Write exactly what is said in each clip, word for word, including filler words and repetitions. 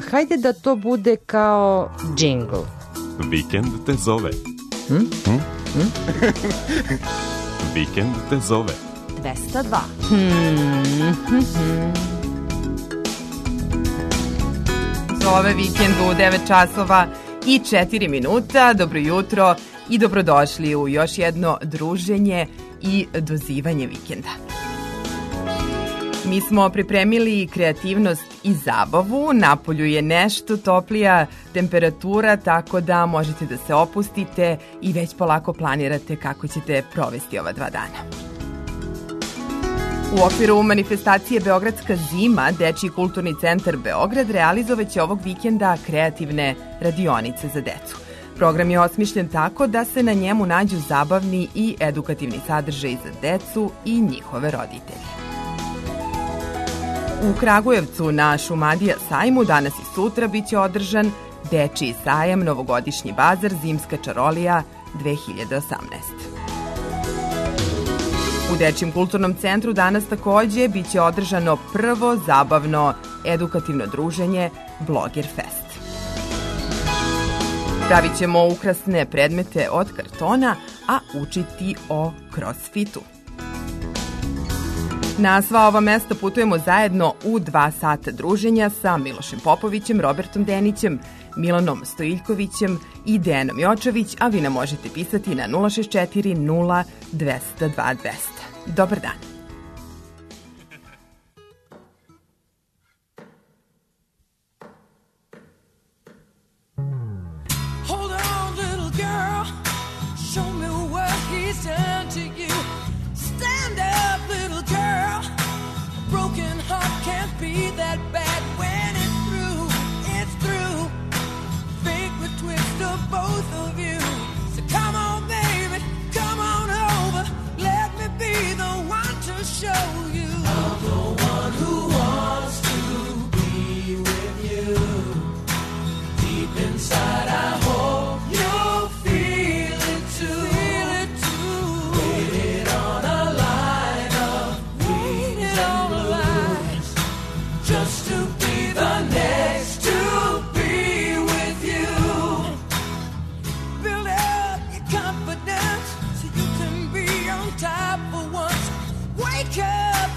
hajde da to bude kao džingl. Vikend te zove. Hm? Hm? Hm? Vikend te zove. dvesta dva. Hmm. Hmm. Zove vikend u devet časova i četiri minuta. Dobro jutro i dobrodošli u još jedno druženje i dozivanje vikenda. Mi smo pripremili kreativnost i zabavu. Napolju je nešto toplija temperatura, tako da možete da se opustite i već polako planirate kako ćete provesti ova dva dana. U okviru manifestacije Beogradska zima, Dečiji kulturni centar Beograd realizovaće ovog vikenda kreativne radionice za decu. Program je osmišljen tako da se na njemu nađu zabavni i edukativni sadržaj za decu i njihove roditelje. U Kragujevcu na Šumadija sajmu danas i sutra biće održan Dečiji sajam, novogodišnji bazar, zimska čarolija dve hiljade osamnaeste. U Dečijem kulturnom centru danas takođe biće održano prvo zabavno edukativno druženje Blogger Fest. Pravit ćemo ukrasne predmete od kartona, a učiti o crossfitu. Na sva ova mesta putujemo zajedno u dva sata druženja sa Milošem Popovićem, Robertom Denićem, Milanom Stojiljkovićem i Dejanom Jočović, a vi nam možete pisati na nula šest četiri nula dvesta dva dvesta. Dobar dan. Hold on, little girl, show me what he's done to you. Stand up, little girl, a broken heart can't be that bad when it's through, it's through. Fake the twist of both of you. So come on, baby, come on over. Let me be the one to show you. I'm the one who wants to be with you. Deep inside, I hope you'll feel it too. Feel it too. Waited on a line of waited on a line just to be the next to be with you. Build up your confidence so you can be on top for once. Wake up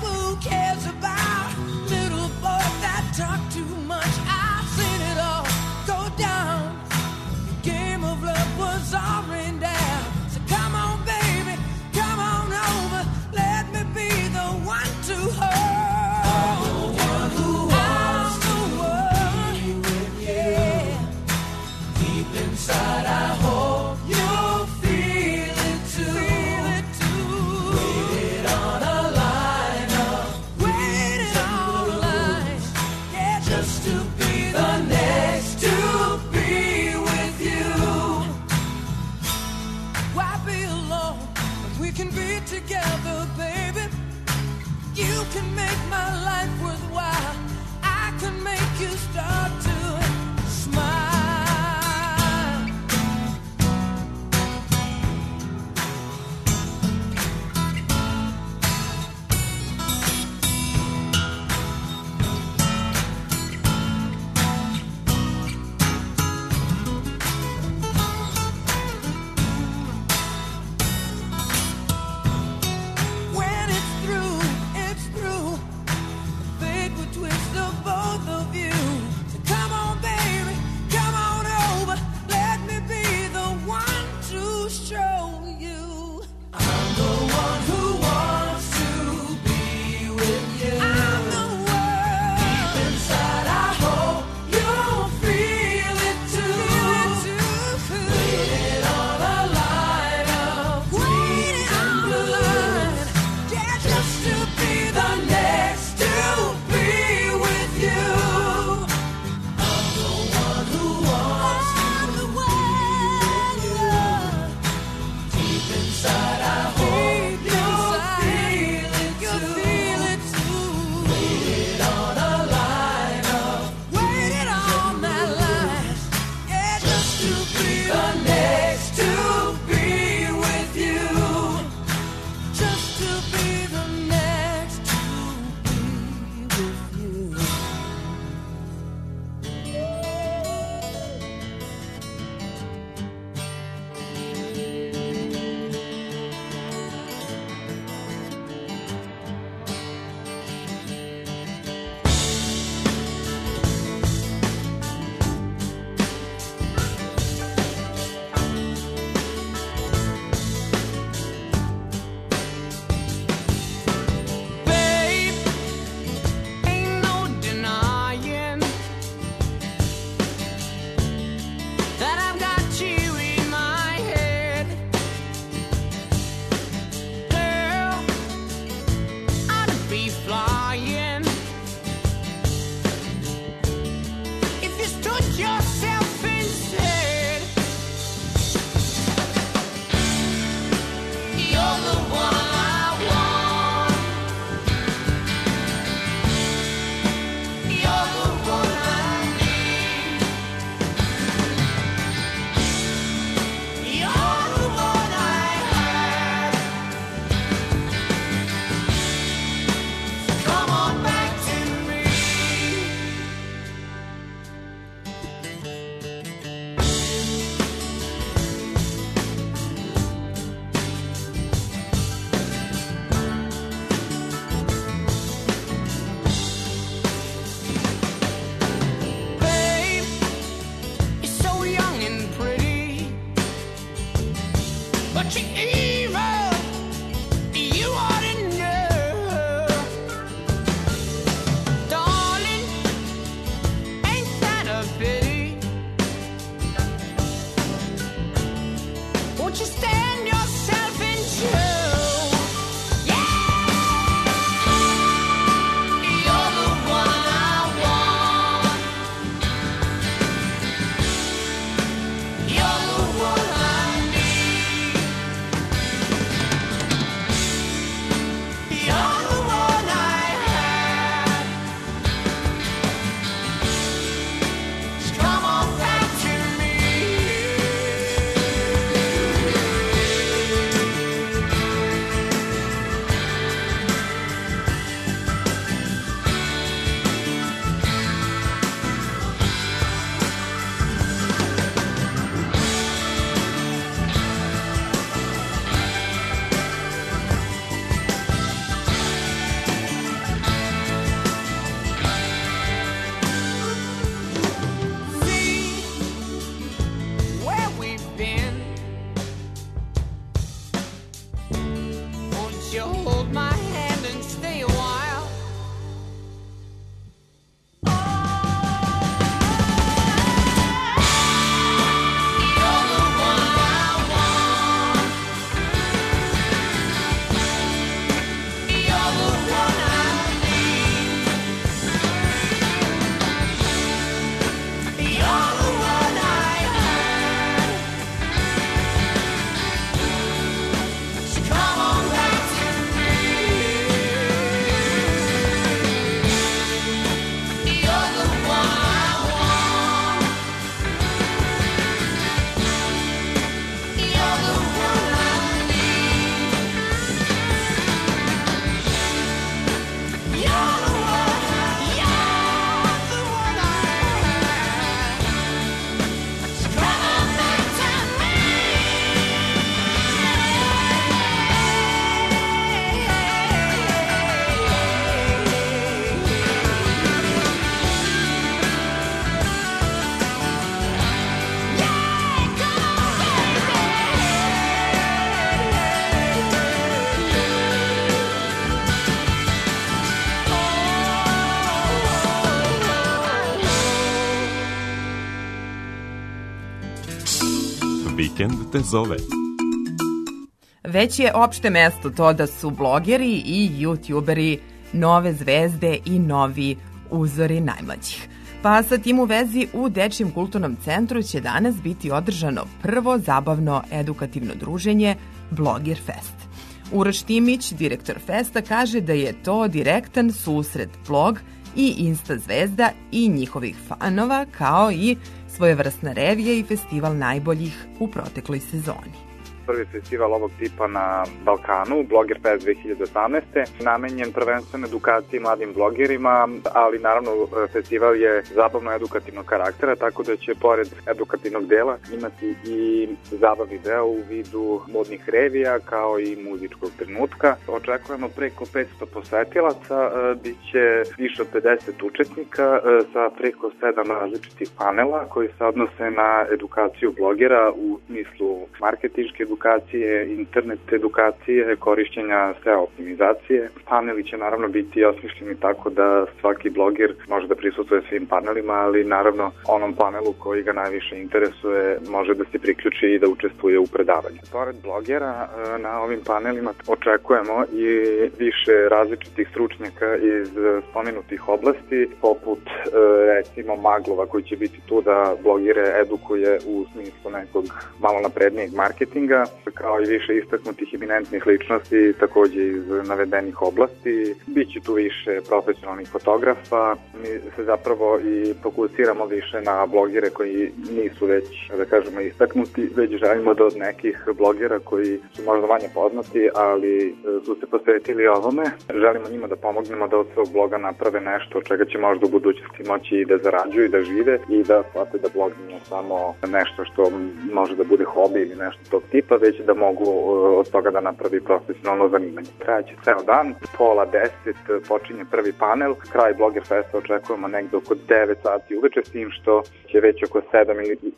Vikend te zove. Već je opšte mesto to da su blogeri i youtuberi nove zvezde i novi uzori najmlađih. Pa sa tim u vezi u Dečijem kulturnom centru će danas biti održano prvo zabavno edukativno druženje Blogger Fest. Uroš Timić, direktor festa, kaže da je to direktan susret blog i insta zvezda i njihovih fanova, kao i svojevrsna revija i festival najboljih u protekloj sezoni. Prvi festival ovog tipa na Balkanu, Blogger Fest dve hiljade osamnaeste, namenjen prvenstveno edukaciji mladim blogerima, ali naravno festival je zabavno-edukativnog karaktera, tako da će pored edukativnog dela imati i zabavni deo u vidu modnih revija kao i muzičkog trenutka. Očekujemo preko petsto posetilaca, bit će više od pedeset učesnika sa preko sedam različitih panela koji se odnose na edukaciju blogera u smislu marketinške edukacije, internet edukacije, korišćenja S E O optimizacije. Paneli će naravno biti osmišljeni tako da svaki bloger može da prisustuje svim panelima, ali naravno onom panelu koji ga najviše interesuje može da se priključi i da učestvuje u predavanju. Pored blogera na ovim panelima očekujemo i više različitih stručnjaka iz spomenutih oblasti, poput recimo maglova koji će biti tu da blogere edukuje u smislu nekog malo naprednijeg marketinga, kao i više istaknutih eminentnih ličnosti takođe iz navedenih oblasti. Biće tu više profesionalnih fotografa. Mi se zapravo i fokusiramo više na blogere koji nisu već, da kažemo, istaknuti, već želimo da od nekih blogera koji su možda manje poznati, ali su se posvetili ovome. Želimo njima da pomognemo da od svog bloga naprave nešto od čega će možda u budućnosti moći i da zarađuju i da žive i da shvate da blog nije samo nešto što može da bude hobi ili nešto tog tipa, već da mogu od toga da napravi profesionalno zanimanje. Trajaće ceo dan, pola deset počinje prvi panel, kraj Blogger Festa očekujemo negde oko devet sati uveče, s tim što će već oko sedam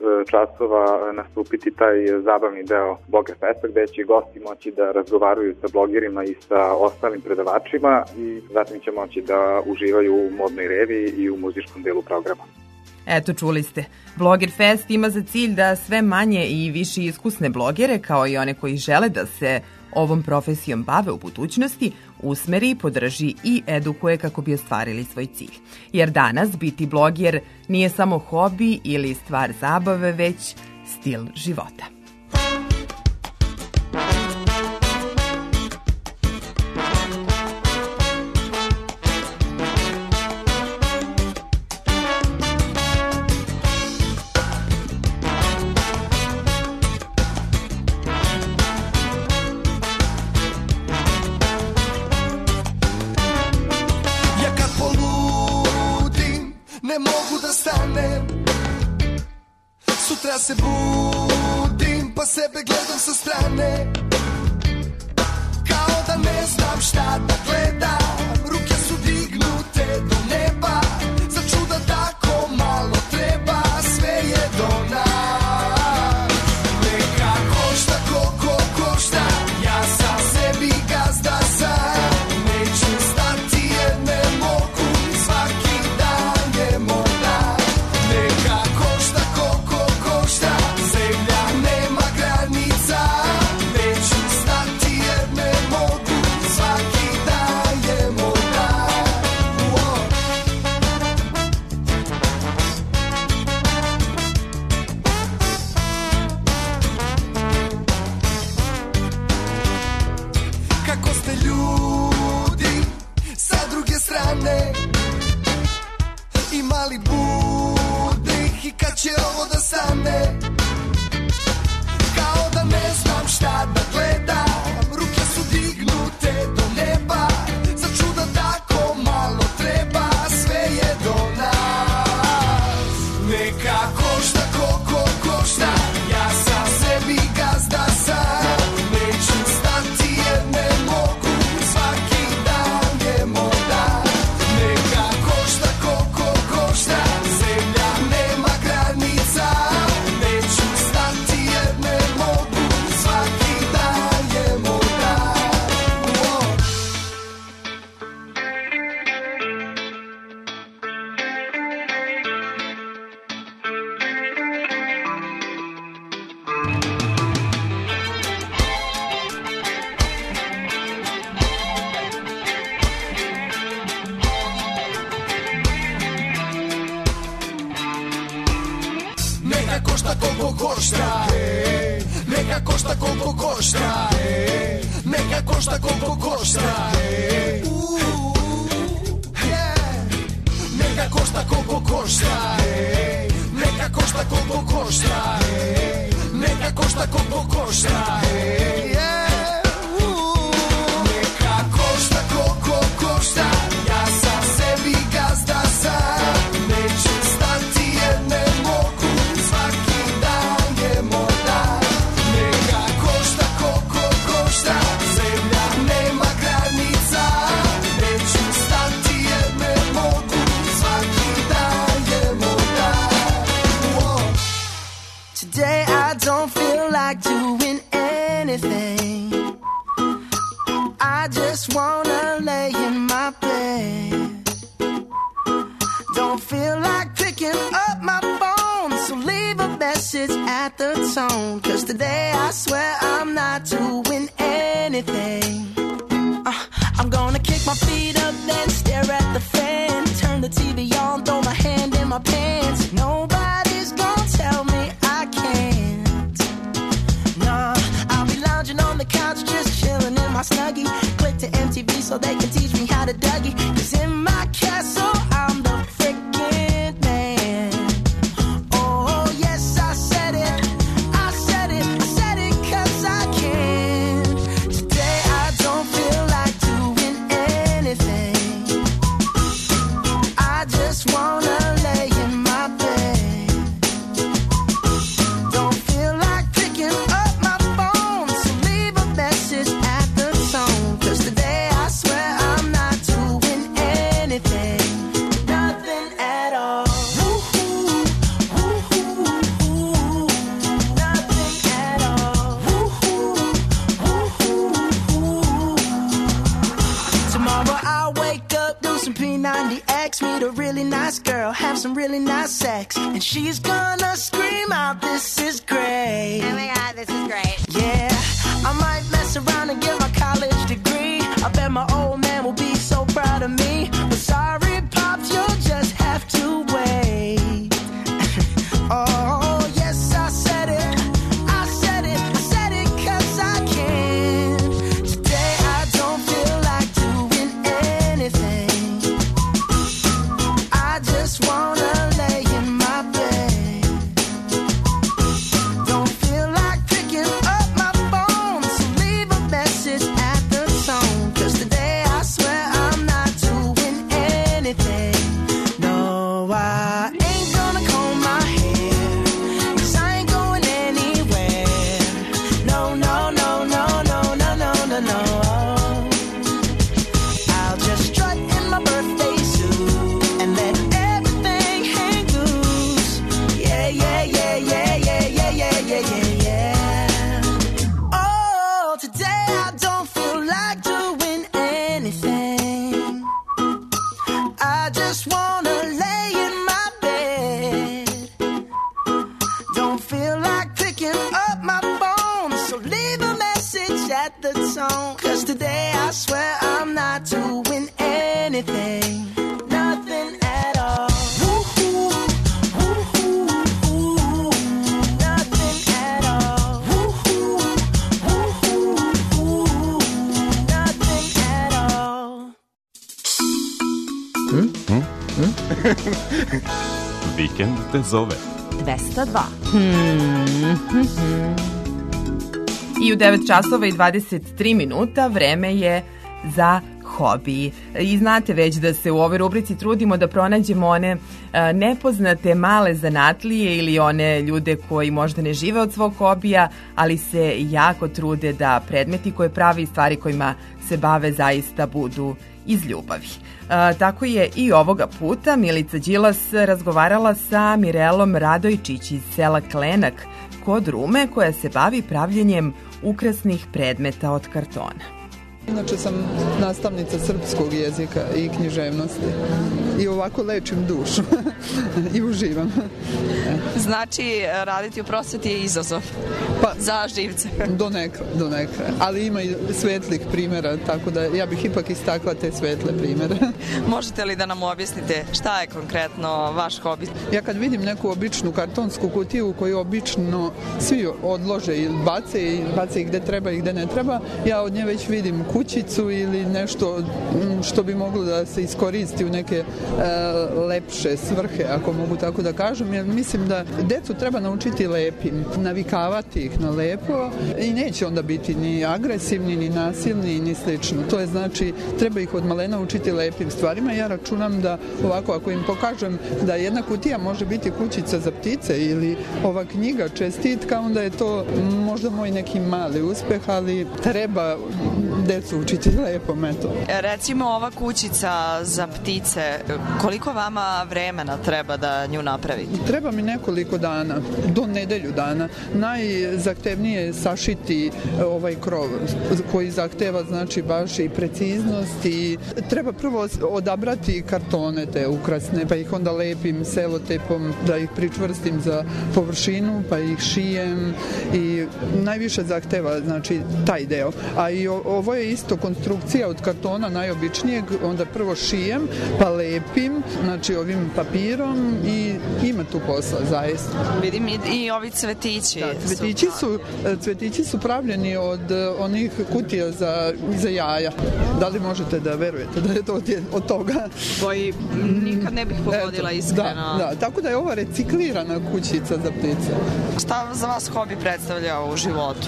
časova nastupiti taj zabavni deo Blogger Festa gde će gosti moći da razgovaraju sa blogerima i sa ostalim predavačima i zatim će moći da uživaju u modnoj reviji i u muzičkom delu programa. Eto, čuli ste. Blogger Fest ima za cilj da sve manje i više iskusne blogere, kao i one koji žele da se ovom profesijom bave u budućnosti, usmeri, podrži i edukuje kako bi ostvarili svoj cilj. Jer danas biti bloger nije samo hobi ili stvar zabave, već stil života. Sutra se budim, pa sebe gledam sa strane, kao da ne znam šta da gledam. Ruke su dignute do neba, za čuda tako malo treba, sve je do nas. Neka košta koliko košta, ja sam sebi gazda sam. Neću stati jer ne mogu, svaki dan je moj dan. Neka košta koliko košta, zemlja nema granica. Neću stati jer ne mogu, svaki dan je moj dan. Wow. Kako ste ljudi sa druge strane, imali budnih i kad će ovo da stane, kao da ne znam šta da gledam. Ruke su dignute do neba, za čuda tako malo treba, sve je do nas. Neka košta koliko košta, ja sam sebi gazda sam. Neću stati jer ne mogu, svaki dan je moj dan. Neka košta koliko košta, zemlja nema granica. Neću koliko košta, neka košta koliko košta, neka košta koliko košta, neka košta koliko košta, neka košta koliko košta, neka košta koliko košta, neka košta koliko košta, ja sam sebi gazda sam, neću stati jer ne mogu, svaki dan je moj dan, neka košta koliko košta, zemlja nema granica, neću stati jer ne mogu, svaki dan je moj dan. Whoa. Today I don't feel like doing anything, I just wanna lay in my bed. Don't feel like picking up my phone, so leave a message at the tone. Cause today I swear I'm not doing anything. uh, I'm gonna kick my feet up, then stare at the fan, turn the T V on, throw my hand in my pants. Nobody's gonna tell me I can't. Nah, I'll be lounging on the couch, just chilling in my Snuggie. Click to M T V so they can teach me how to Dougie. Cause in my castle I'm the freaking man. Oh yes, I said it, I said it, I said it cause I can. Today I don't feel like doing anything, I just wanna lay in my bed. Don't feel like picking up my phone, so leave a message at the tone. Cause today I swear I'm not doing anything, nothing at all. Woo-hoo, woo-hoo, nothing at all. Woo-hoo, woo-hoo. Tomorrow I'll wake up, do some P ninety X, meet a really nice girl, have some really nice sex, and she's gonna scream out, this is great. Oh my god, this is great. Yeah, I might mess around and get my college degree. I bet my old man will be so proud of me. But sorry, Pops, you'll just have to wait. Oh, yes, I said it, I said it, I said it cause I can. Today I don't feel like doing anything, I just wanna lay in my bed. Don't feel like picking up my phone, so leave a message at the tone. Cause today I swear I'm not doing anything. No, I ain't gonna comb my hair, cause I ain't going anywhere. No, no, no, no, no, no, no, no, no. I'll just strut in my birthday suit and let everything hang loose. Yeah, yeah, yeah, yeah, yeah, yeah, yeah, yeah, yeah, yeah. Oh, today I don't feel like doing anything, I just wanna lay in my bed. Don't feel like picking up my phone, so leave a message at the tone. Cause today I swear I'm not doing anything, nothing at all. Woo-hoo, woo-hoo, woo-hoo, nothing at all. Woo-hoo, woo-hoo, woo-hoo, nothing at all. Vikend te zove. dvesta dva. I u devet časova i dvadeset tri minuta vreme je za hobiji. I znate već da se u ovoj rubrici trudimo da pronađemo one e, nepoznate male zanatlije ili one ljude koji možda ne žive od svog hobija, ali se jako trude da predmeti koje pravi i stvari kojima se bave zaista budu iz ljubavi. E, tako je i ovoga puta Milica Đilas razgovarala sa Mirelom Radojčić iz sela Klenak kod Rume, koja se bavi pravljenjem ukrasnih predmeta od kartona. Inače sam nastavnica srpskog jezika i književnosti i ovako lečim dušu i uživam. Znači, raditi u prosveti je izazov pa, za živce. Donekle, donekle. Ali ima i svetlih primjera, tako da ja bih ipak istakla te svetle primjere. Možete li da nam objasnite šta je konkretno vaš hobi? Ja kad vidim neku običnu kartonsku kutiju koju obično svi odlože i bace i bace ih gde treba i gde ne treba, ja od nje već vidim kućicu ili nešto što bi moglo da se iskoristi u neke e, lepše svrhe, ako mogu tako da kažem, jer mislim da decu treba naučiti lepim, navikavati ih na lepo i neće onda biti ni agresivni, ni nasilni, ni slično. To je znači, treba ih od malena učiti lepim stvarima. Ja računam da ovako, ako im pokažem da jedna kutija može biti kućica za ptice ili ova knjiga čestitka, onda je to možda moj neki mali uspeh, ali treba decu učiti lepom, eto. Recimo ova kućica za ptice, koliko vama vremena treba da nju napravite? Treba mi nekoliko dana, do nedelju dana. Najzahtevnije je sašiti ovaj krov koji zahteva znači baš i preciznost i treba prvo odabrati kartone te ukrasne, pa ih onda lepim selotepom da ih pričvrstim za površinu, pa ih šijem i najviše zahteva znači taj deo. A i ovo je isto konstrukcija od kartona najobičnijeg, onda prvo šijem, pa lepim, znači ovim papirom i ima tu posla zaista. Vidim i, i ovi cvetići. Da, cvetići su, cvetići su pravljeni od onih kutija za, za jaja. Da li možete da verujete da je to od, od toga? Koji nikad ne bih pogodila iskreno. Da, da, tako da je ova reciklirana kućica za ptice. Šta za vas hobi predstavlja u životu?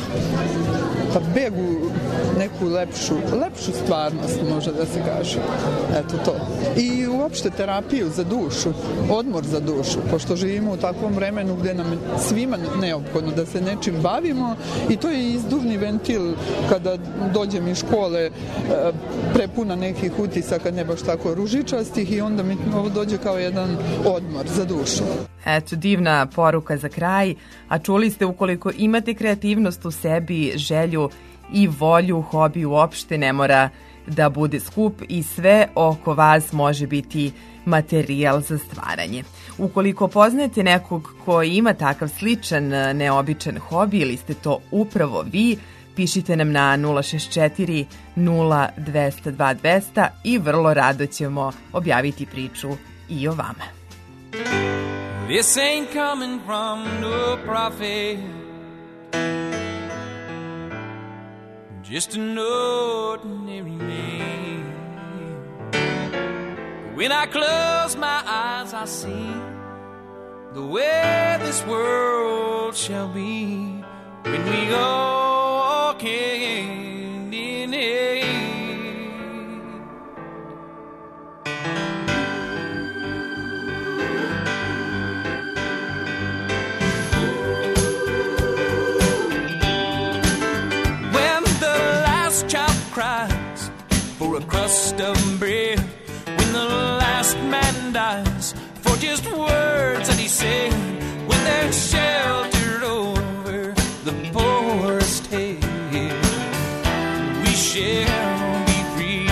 Pa begu neku lepšu, lepšu stvarnost, može da se kaže. Eto to. I uopšte terapiju za dušu, odmor za dušu, pošto živimo u takvom vremenu gde nam svima neophodno da se nečim bavimo i to je izdužni ventil kada dođem iz škole prepuna nekih utisaka, ne baš tako ružičastih i onda mi ovo dođe kao jedan odmor za dušu. Eto, divna poruka za kraj, a čuli ste ukoliko imate kreativnost u sebi, želju i volju, hobi uopšte ne mora da bude skup i sve oko vas može biti materijal za stvaranje. Ukoliko poznajete nekog ko ima takav sličan neobičan hobi ili ste to upravo vi, pišite nam na nula šest četiri nula dva nula dva dva nula nula i vrlo rado ćemo objaviti priču i o vama. This ain't coming from no prophet, just an ordinary man. When I close my eyes, I see the way this world shall be when we all can in it. Cries for a crust of bread when the last man dies for just words that he said when they're sheltered over the poorest head. We shall be free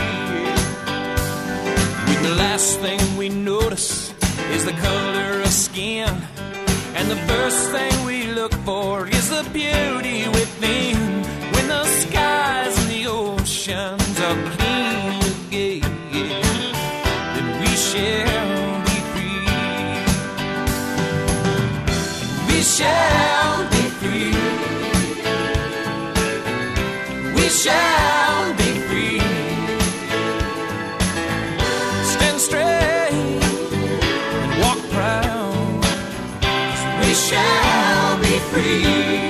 when the last thing we notice is the color of skin, and the first thing we look for is the beauty within. When the skies and the oceans are clean again, then we shall be free. We shall be free. We shall be free. Stand straight and walk proud, 'cause we shall be free.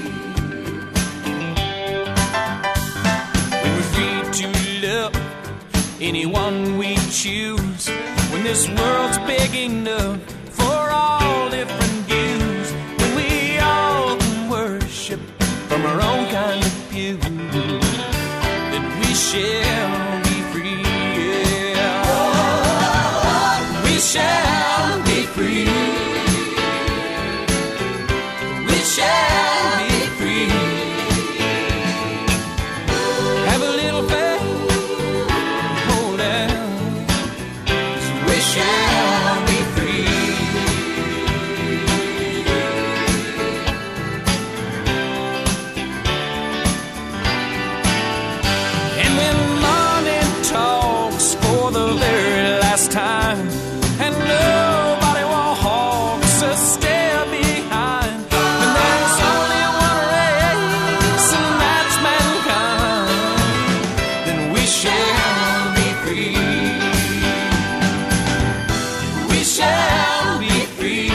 Anyone we choose, when this world's big enough for all different views, when we all can worship from our own kind of pew, then we shall be free. Yeah. We shall be free. We shall be free. Have a little faith. shall be free. And when morning talks for the very last time, and nobody walks a step behind, and there's only one race, and that's mankind, then we shall be free. We shall be free.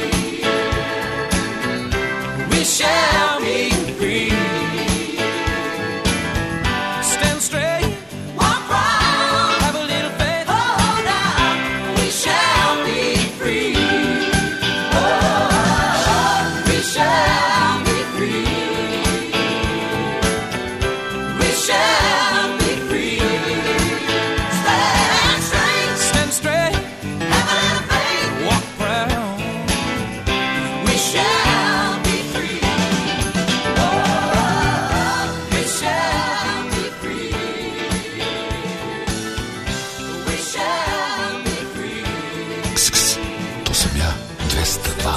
We shall be free. Stand straight, walk round, have a little faith, hold on. We shall be free. Oh, we shall be free. We shall be free. Stand straight, stand straight, have a little faith, walk round. We shall be free. Oh, we shall be free. We shall be free. Ks, to sam ja, dvesta dva.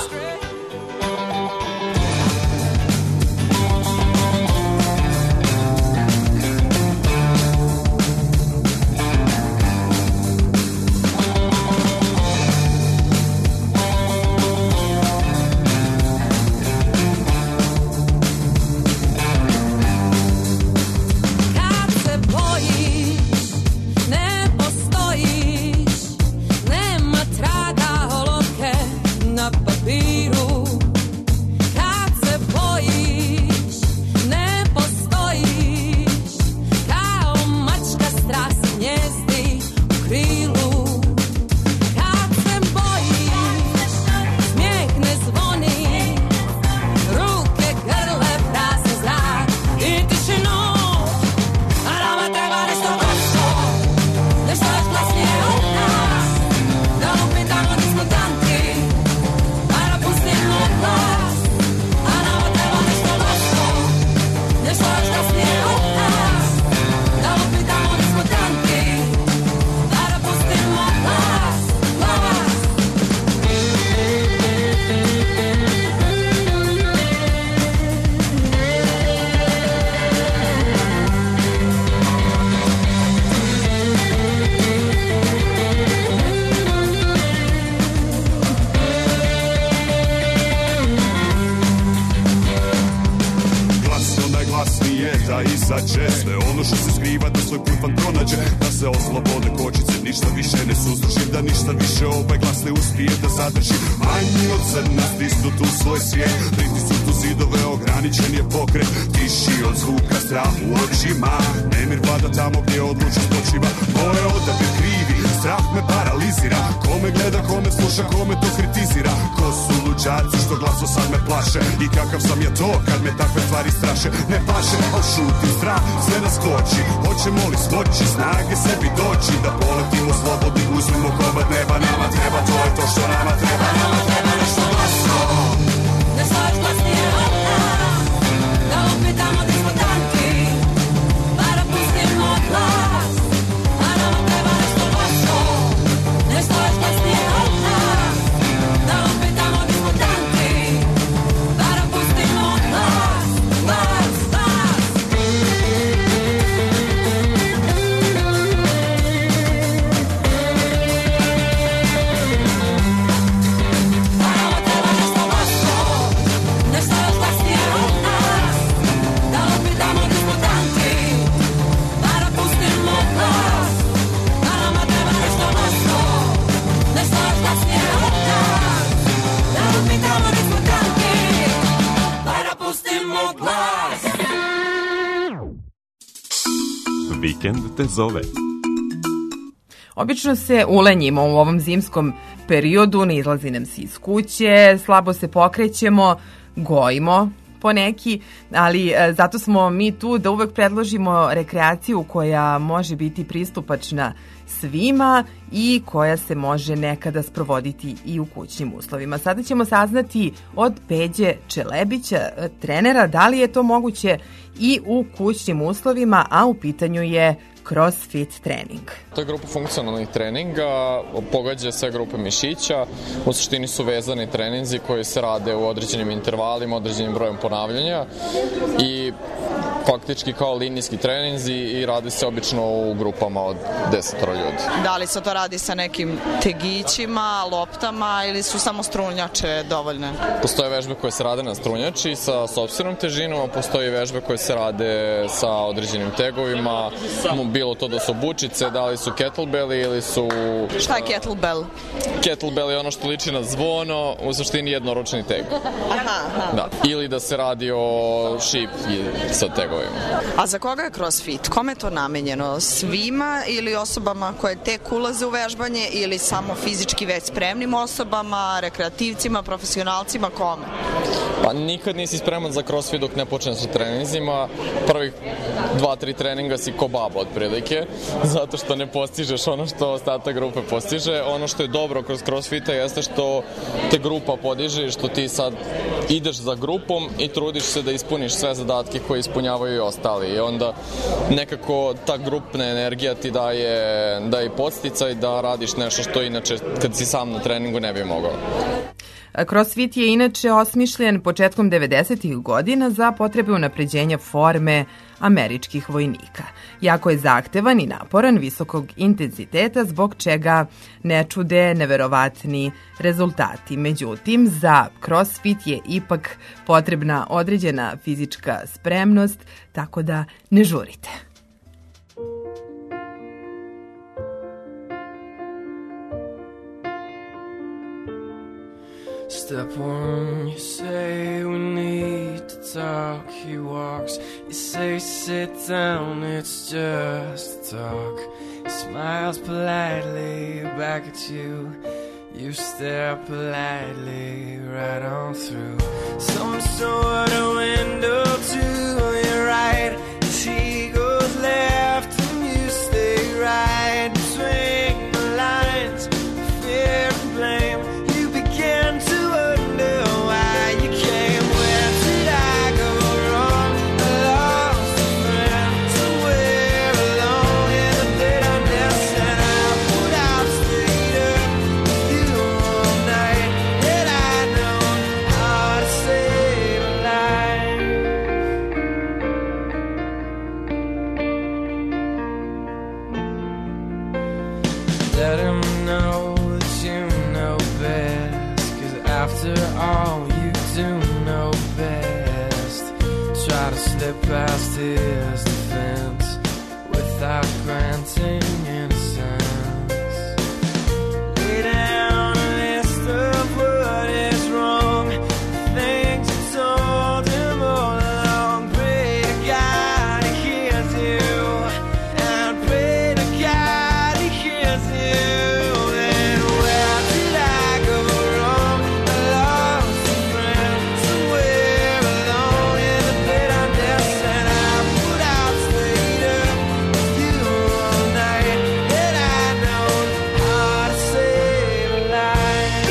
Kad se bojiš, ne postojiš, nema traga olovke na papiru. Kad se bojiš, ne postojiš, kao mačka strast gnjezdi u krilu. Kad se bojiš, smijeh ne zvoni, ruke grle prazne zrak i tišinu. A nama treba nešto glasno, nešto još glasnije od nas, da upitamo di smo tanti, pa da pustimo glas. A nama treba nešto glasno, nešto još glasnije od nas, da upitamo di smo tanti, pa da pustimo glas, glas. Glasno najglasnije da izađe sve ono što se skriva, da svoj put vam pronađe, da se oslobode kočice, ništa više ne suzdržim, da ništa više ovaj glas ne uspije da zadrži. Manji od crna stisnut u svoj svijet, pritisnut u zidove, ograničen je pokret, tiši od zvuka strah u očima, nemir vlada tamo gdje odlučnost počiva. Moj odabir krivi, strah me paralizira, kome gleda, kome sluša, kome to kritizira. Ko su luđaci što glaso sad me plaše, i kakav sam ja to kad me takve stvari straše. Ne paše, al šutim, strah sve nas koči, hoćemo li smoći snage sebi doći, da poletimo slobodni, uzmimo komad neba. Nama treba, to je to što nama treba. Nama treba nešto glasno, Nešto još glasnije od nas, da upitamo di smo tanti, pa da pustimo glas. A nama treba nešto glasno, nešto još glasnije od nas, da upitamo di smo tanti, pa da pustimo glas, glas, glas. A nama treba nešto glasno, nešto još glasnije od nas, da upitamo di smo tanti, pa da pustimo glas. A nama treba nešto glasno, nešto još glasnije od nas, da upitamo di smo tanti, pa da pustimo glas. Vikend te zove. Obično se ulenjimo u ovom zimskom periodu, ne izlazi nam se iz kuće, slabo se pokrećemo, gojimo poneki, ali e, zato smo mi tu da uvek predložimo rekreaciju koja može biti pristupačna svima i koja se može nekada sprovoditi i u kućnim uslovima. Sada ćemo saznati od Peđe Čelebića, trenera, da li je to moguće i u kućnim uslovima, a u pitanju je CrossFit trening. To je grupa funkcionalnih treninga, pogađa sve grupe mišića, u suštini su vezani treninzi koji se rade u određenim intervalima, određenim brojem ponavljanja i faktički kao linijski treninzi i radi se obično u grupama od desetoro ljudi. Da li se to radi sa nekim tegićima, loptama ili su samo strunjače dovoljne? Postoje vežbe koje se rade na strunjači sa sopstvenom težinom, a postoje vežbe koje se rade sa određenim tegovima, bilo to da su bučice, da li su kettlebelli ili su... Šta je kettlebell? Kettlebell je ono što liči na zvono, u suštini jednoručni teg. Aha, aha. Da. Ili da se radi o šip sa tegovima. A za koga je CrossFit? Kome je to namenjeno? Svima ili osobama koje tek ulaze u vežbanje ili samo fizički već spremnim osobama, rekreativcima, profesionalcima, kome? Pa nikad nisi spreman za CrossFit dok ne počneš sa treninzima. Prvih dva, tri treninga si ko baba otprilike, zato što ne postižeš ono što ostatak grupe postiže. Ono što je dobro kroz CrossFita jeste što te grupa podiže i što ti sad ideš za grupom i trudiš se da ispuniš sve zadatke koje ispunjavaju i ostali. I onda nekako ta grupna energija ti daje, daje podsticaj da radiš nešto što inače kad si sam na treningu ne bi mogao. CrossFit je inače osmišljen početkom devedesetih godina za potrebe unapređenja forme američkih vojnika. Jako je zahtevan i naporan, visokog intenziteta, zbog čega ne čude neverovatni rezultati. Međutim, za CrossFit je ipak potrebna određena fizička spremnost, tako da ne žurite. Step one, you say we need to talk. He walks, you say sit down, it's just talk. He smiles politely back at you. You stare politely right on through some sort of window to your right. As he goes left and you stay right, between the lines, fear and blame. You begin to wonder why you came. Where did I go wrong? I lost a friend somewhere alone in the bitterness, and I put out straight up with you all night. Had I known how to save a life. Let him know that you know best, 'cause after all you do know best. Try to slip past his defense without granting innocence. Lay down a list of what is wrong, things you told him all along. Pray to God he hears you, and pray to God he hears you. Then where did I go wrong? I lost a friend somewhere alone in the bitterness, and I put out straight up with you all night. Had I known how to save a life.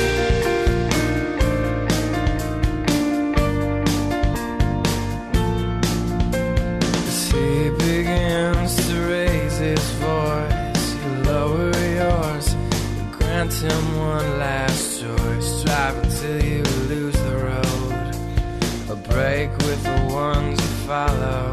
As he begins to raise his voice, you lower yours, you grant him one last choice. Drive until you lose the road, a break with the ones you follow.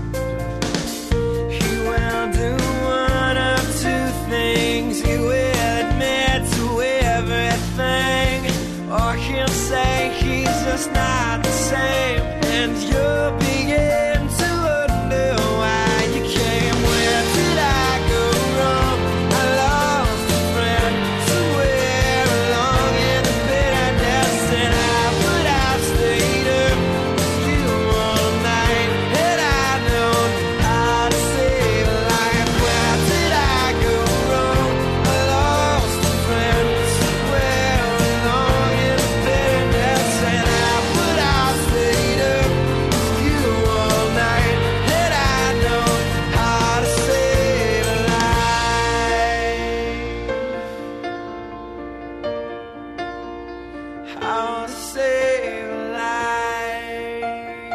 He will do one of two things. He will admit to everything, or he'll say he's just not the same, and you'll begin to wonder why you came. Where did I go wrong? I lost a friend somewhere along in the bitterness, and I put out straight up with you all night. Had I known how to save a life. Where did I go wrong? I lost a friend somewhere along in the bitterness, and I put out straight how to save a life,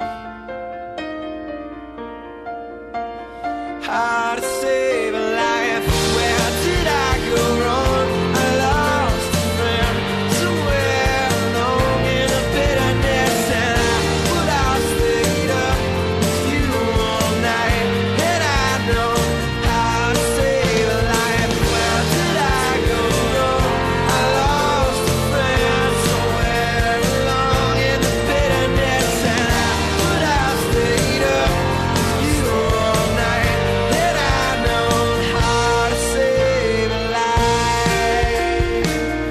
how to save a life. Where did I go wrong? I lost a friend somewhere alone in a bitterness, and I would have stayed up with you all night, and I know how to save a life. Where did I go wrong? I lost a friend somewhere alone in the bitterness, and I would have stayed up with you all night, and I know how to save a life,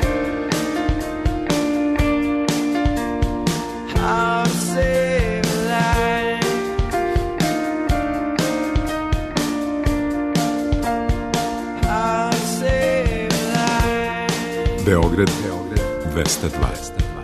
how to save a life, how to save a life. Beograd, Beograd, dvesta dva.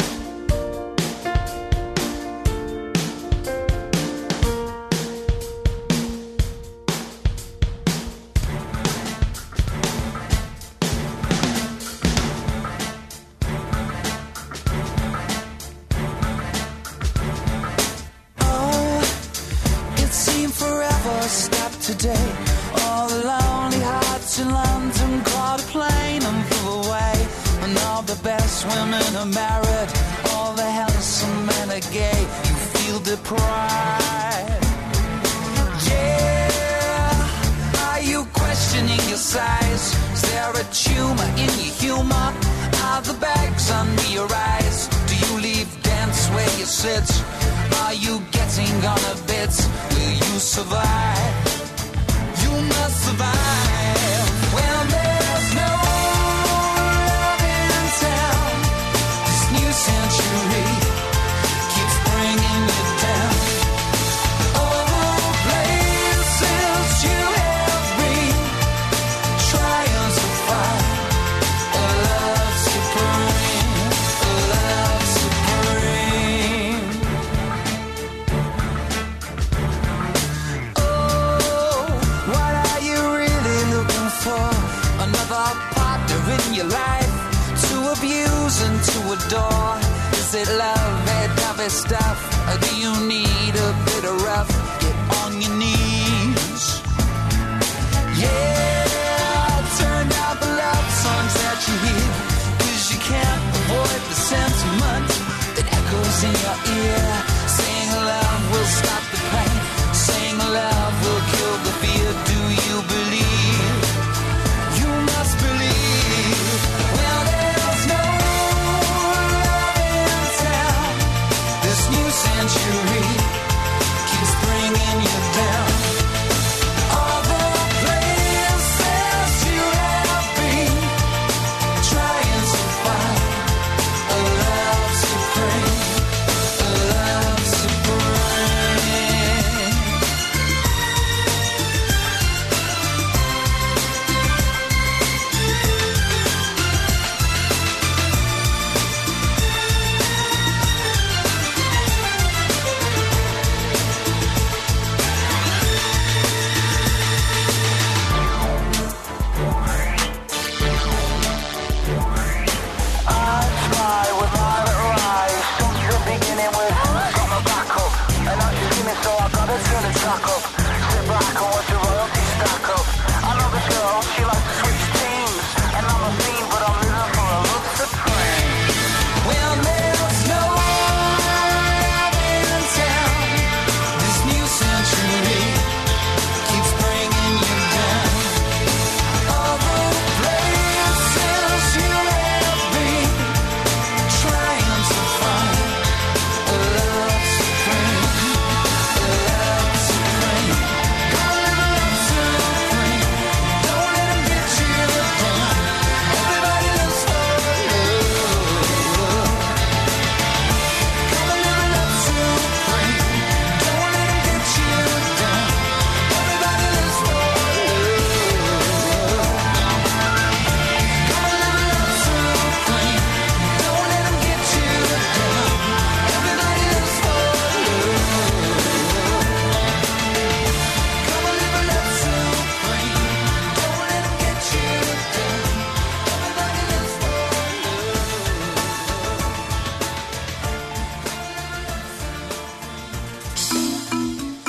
Oh, it seemed forever stopped today. All the lonely hearts in London caught a plane and flew away. And all the best women are married, all the handsome men are gay. You feel deprived. Yeah, are you questioning your size? Is there a tumor in your humor? Are the bags under your eyes? Do you leave dance where you sit? Are you getting on a bit? Will you survive? You must survive. Well, there's no love in town. This new century keeps bringing you down. All places you have been, trying to find a love supreme, a love supreme. Oh, what are you really looking for? Another partner in your life to abuse and to adore? Is it love, that heavy stuff? Or do you need a bit of rough? Get on your knees. Yeah, turn down the love songs that you hear, 'cause you can't avoid the sentiment that echoes in your ear. Saying love will stop the pain, saying love will kill the fear. Do you believe? You must believe. Well, there's no love in town. This new century keeps bringing you down. All the places you have been, trying to find a love supreme, a love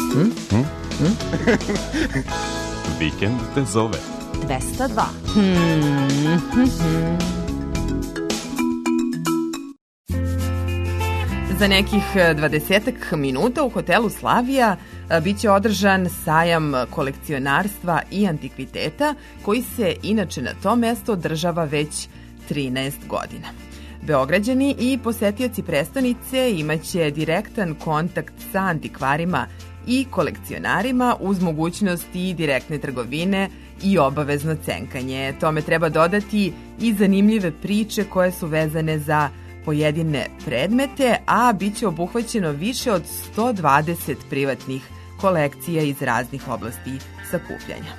Hm? Hm? Hm? Vikend te zove. dvesta dva. Hmm. Hmm. Za nekih dvadesetak minuta u hotelu Slavija biće održan sajam kolekcionarstva i antikviteta koji se inače na to mesto održava već trinaest godina. Beograđani i posetioci prestonice imaće direktan kontakt sa antikvarima i kolekcionarima uz mogućnost i direktne trgovine i obavezno cenkanje. Tome treba dodati i zanimljive priče koje su vezane za pojedine predmete, a bit će obuhvaćeno više od sto dvadeset privatnih kolekcija iz raznih oblasti sakupljanja.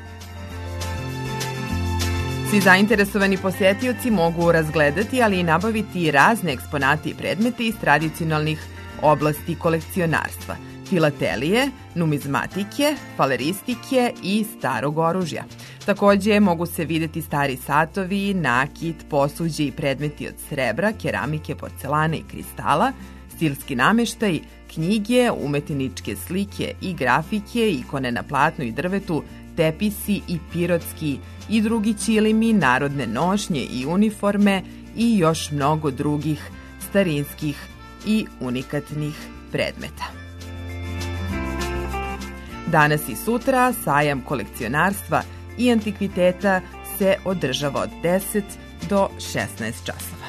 Svi zainteresovani posetioci mogu razgledati, ali i nabaviti razne eksponate i predmete iz tradicionalnih oblasti kolekcionarstva, filatelije, numizmatike, faleristike i starog oružja. Takođe, mogu se videti stari satovi, nakit, posuđe i predmeti od srebra, keramike, porcelane i kristala, stilski nameštaj, knjige, umetničke slike i grafike, ikone na platnu i drvetu, tepisi i pirotski i drugi ćilimi, narodne nošnje i uniforme i još mnogo drugih starinskih i unikatnih predmeta. Danas i sutra sajam kolekcionarstva i antikviteta se održava od deset do šesnaest časova.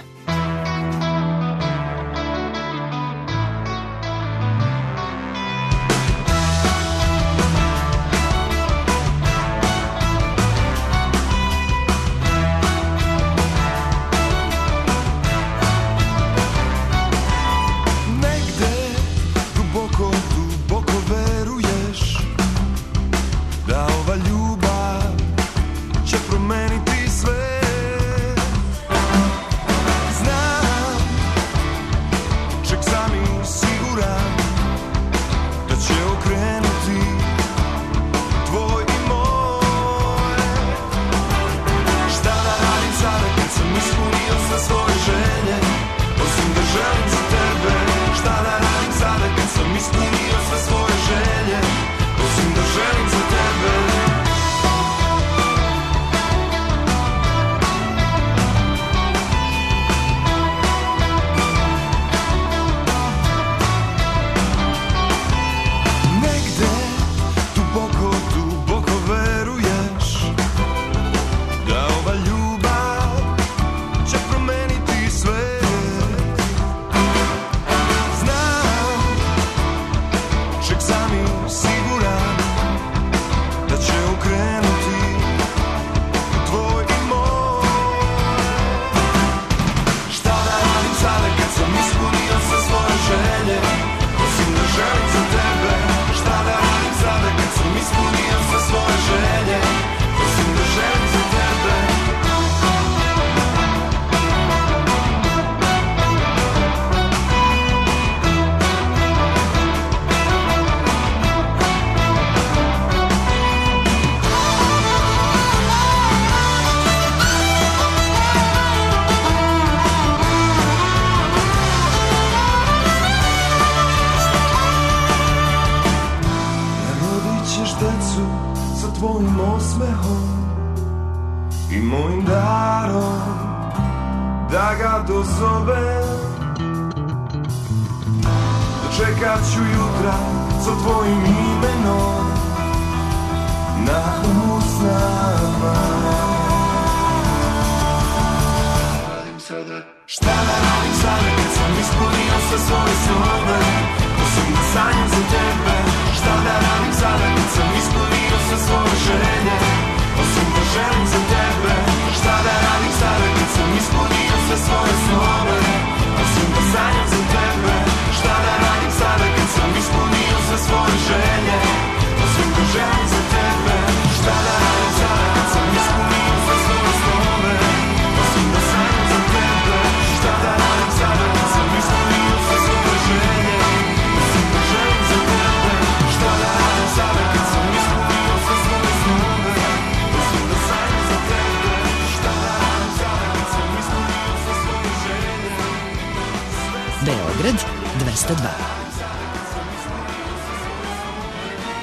Beograd dvesta dva.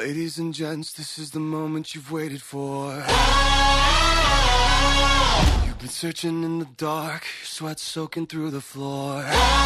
Ladies and gents, this is the moment you've waited for. You've been searching in the dark, your sweat soaking through the floor.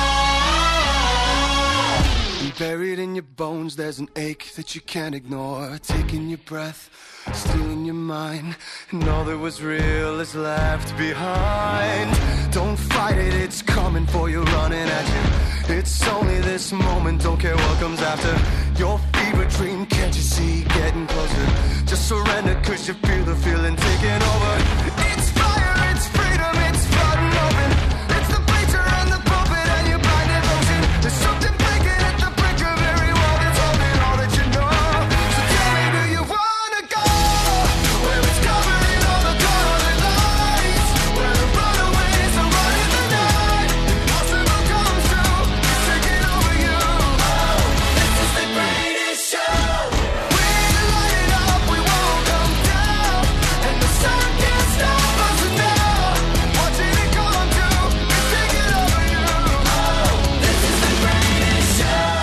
And buried in your bones, there's an ache that you can't ignore. Taking your breath, stealing your mind, and all that was real is left behind. Don't fight it, it's coming for you, running at you. It's only this moment, don't care what comes after. Your fever dream, can't you see, getting closer. Just surrender, cause you feel the feeling taking over. It's fire, it's freedom, it's flooding open. It's the preacher and the pulpit and your blind devotion. There's something breaking at the brink of every wall that's holding all that you know. So tell me, do you wanna go where it's covered in all the colored lights, where the runaways are running the night? Impossible comes true, it's taking over you. Oh, this is the greatest show. We light it up, we won't come down, and the sun can't stop us now. Watching it come true, it's taking over you. Oh, this is the greatest show.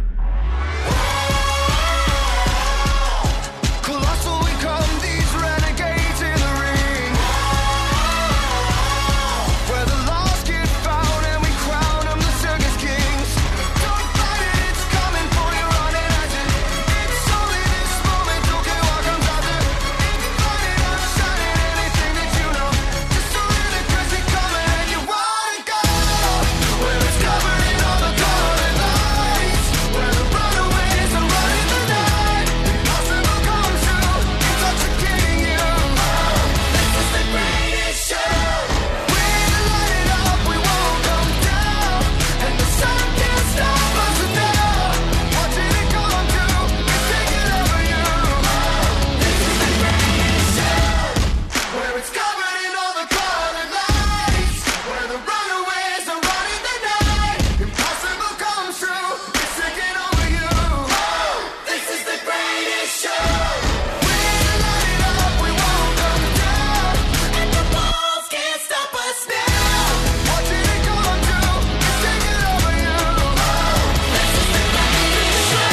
Colossal we come, these renegades in the ring, where the lost get found and we crown them the circus kings. Don't fight it, it's coming for you, running at you. It's only this moment, don't care what comes after. It's burning up, shining anything that you know. Just surrender, cause it's coming and you wanna go where it's covered in all the colored lights, where the runaways are running the night. Impossible comes true, intoxicating you. Oh, this is the greatest show. We light it up, we won't come down, and the sun can't stop us now. Watching it come true, it's taking over you. Oh, this is the greatest show. Where it's covered in all the colored lights, where the runaways are running the night. Impossible comes true, it's taking over you. Oh, this is the greatest show. We light it up, we won't come down, and the walls can't stop us now. Watching it come true, it's taking over you. Oh, this is the greatest show.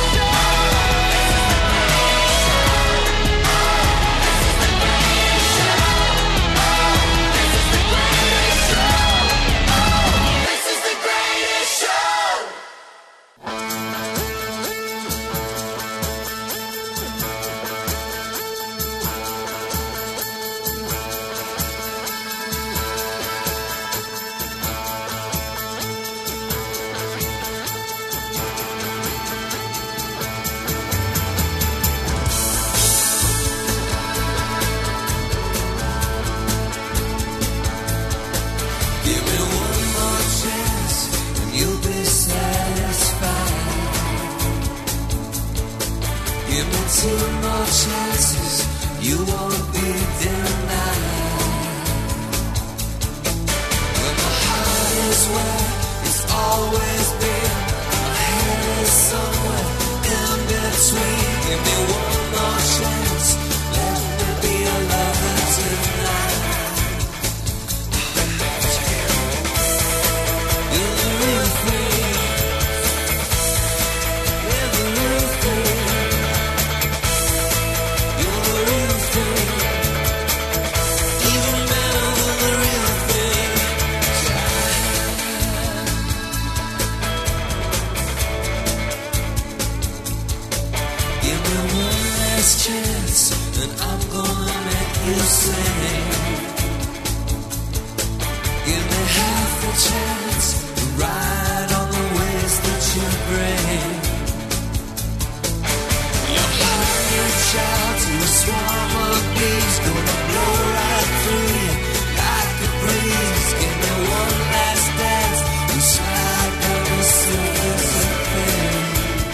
This is the greatest show. Give me one more chance and you'll be satisfied. Give me two more chances, you won't be denied. When my heart is where it's always been, my head is somewhere in between. Give me one more chance, let me be a lover tonight. You're the real thing. You're the real thing. You're the real thing. Even better than the real thing. Give me one last chance, and I'm gonna make you sing. Give me half a chance to ride on the waves that you bring. Your heart reach out to a swarm of bees, gonna blow right through you like a breeze. Give me one last dance and slide down the surface of things.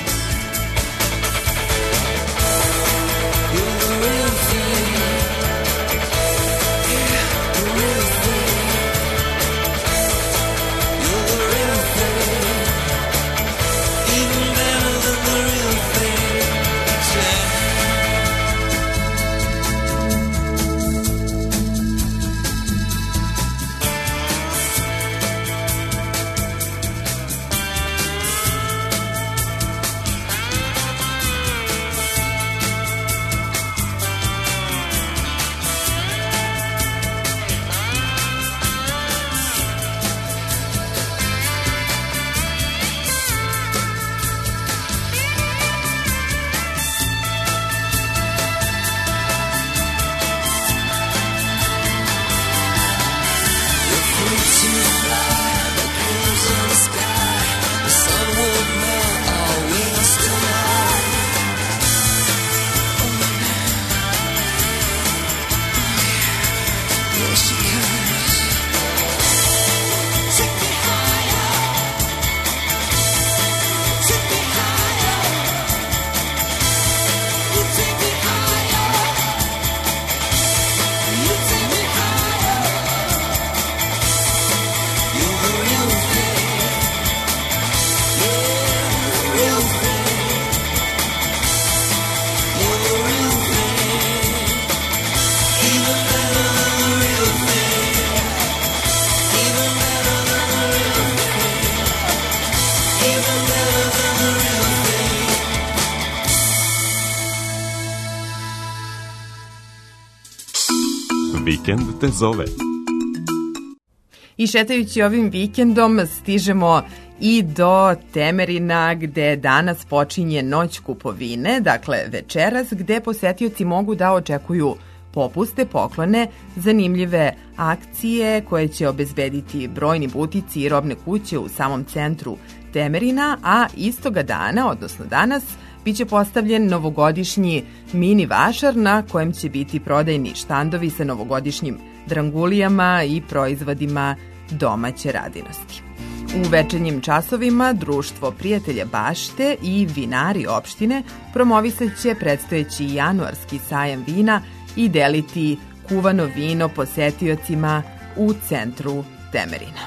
You're the real thing. Yeah, the real thing. Vikend te zove. I šetajući ovim vikendom stižemo i do Temerina gde danas počinje noć kupovine, dakle večeras, gde posetioci mogu da očekuju popuste, poklone, zanimljive akcije koje će obezbediti brojni butici i robne kuće u samom centru Temerina, a istoga dana, odnosno danas, biće postavljen novogodišnji mini vašar na kojem će biti prodajni štandovi sa novogodišnjim drangulijama i proizvodima domaće radinosti. U večernjim časovima Društvo prijatelja bašte i vinari opštine promovisat će predstojeći januarski sajam vina i deliti kuvano vino posetiocima u centru Temerina.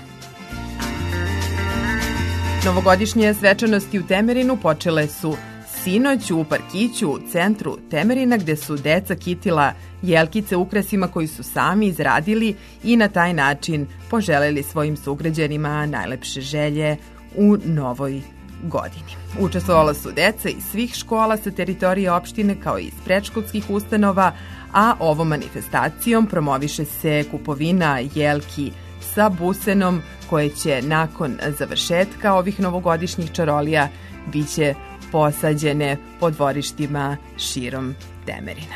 Novogodišnje svečanosti u Temerinu počele su sinoć u parkiću u centru Temerina, gde su deca kitila jelkice ukrasima koji su sami izradili i na taj način poželeli svojim sugrađanima najlepše želje u novoj godini. Učestvovala su deca iz svih škola sa teritorije opštine kao i iz predškolskih ustanova, a ovom manifestacijom promoviše se kupovina jelki sa busenom koje će nakon završetka ovih novogodišnjih čarolija biće posađene po dvorištima širom Temerina.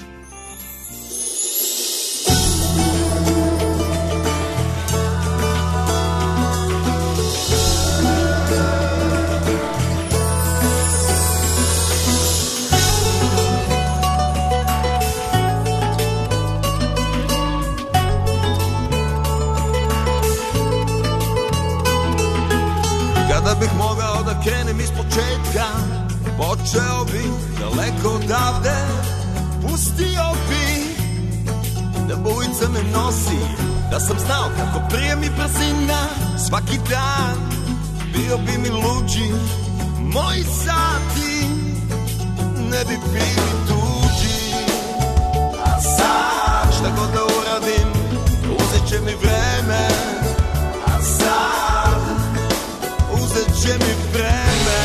Kada bih mogao da krenem iz početka, počeo bih daleko odavde, pustio bih da bujica me nosi, da sam znao kako prije mi brzina svaki dan, bio bi mi luđi, moji sati ne bi bili tuđi. A sad šta god da uradim, uzet će mi vreme, a sad uzet će mi vreme.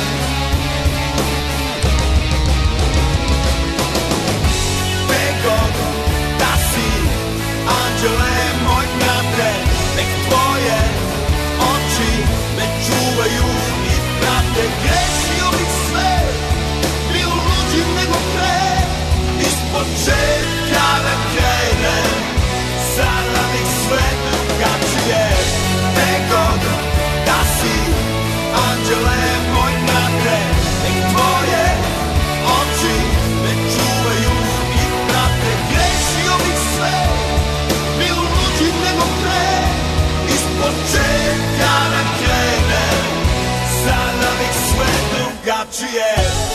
Begod da si, anđele moj brate, nek tvoje oči me čuvaju i prate. Grešio bih sve, bio luđi nego pre, iz početka da krenem, sada bih sve drugačije. Begod da si, anđele moj brate, nek tvoje oči me čuvaju i prate. Grešio bih sve, bio luđi nego pre, iz početka da krenem, sada bih sve drugačije.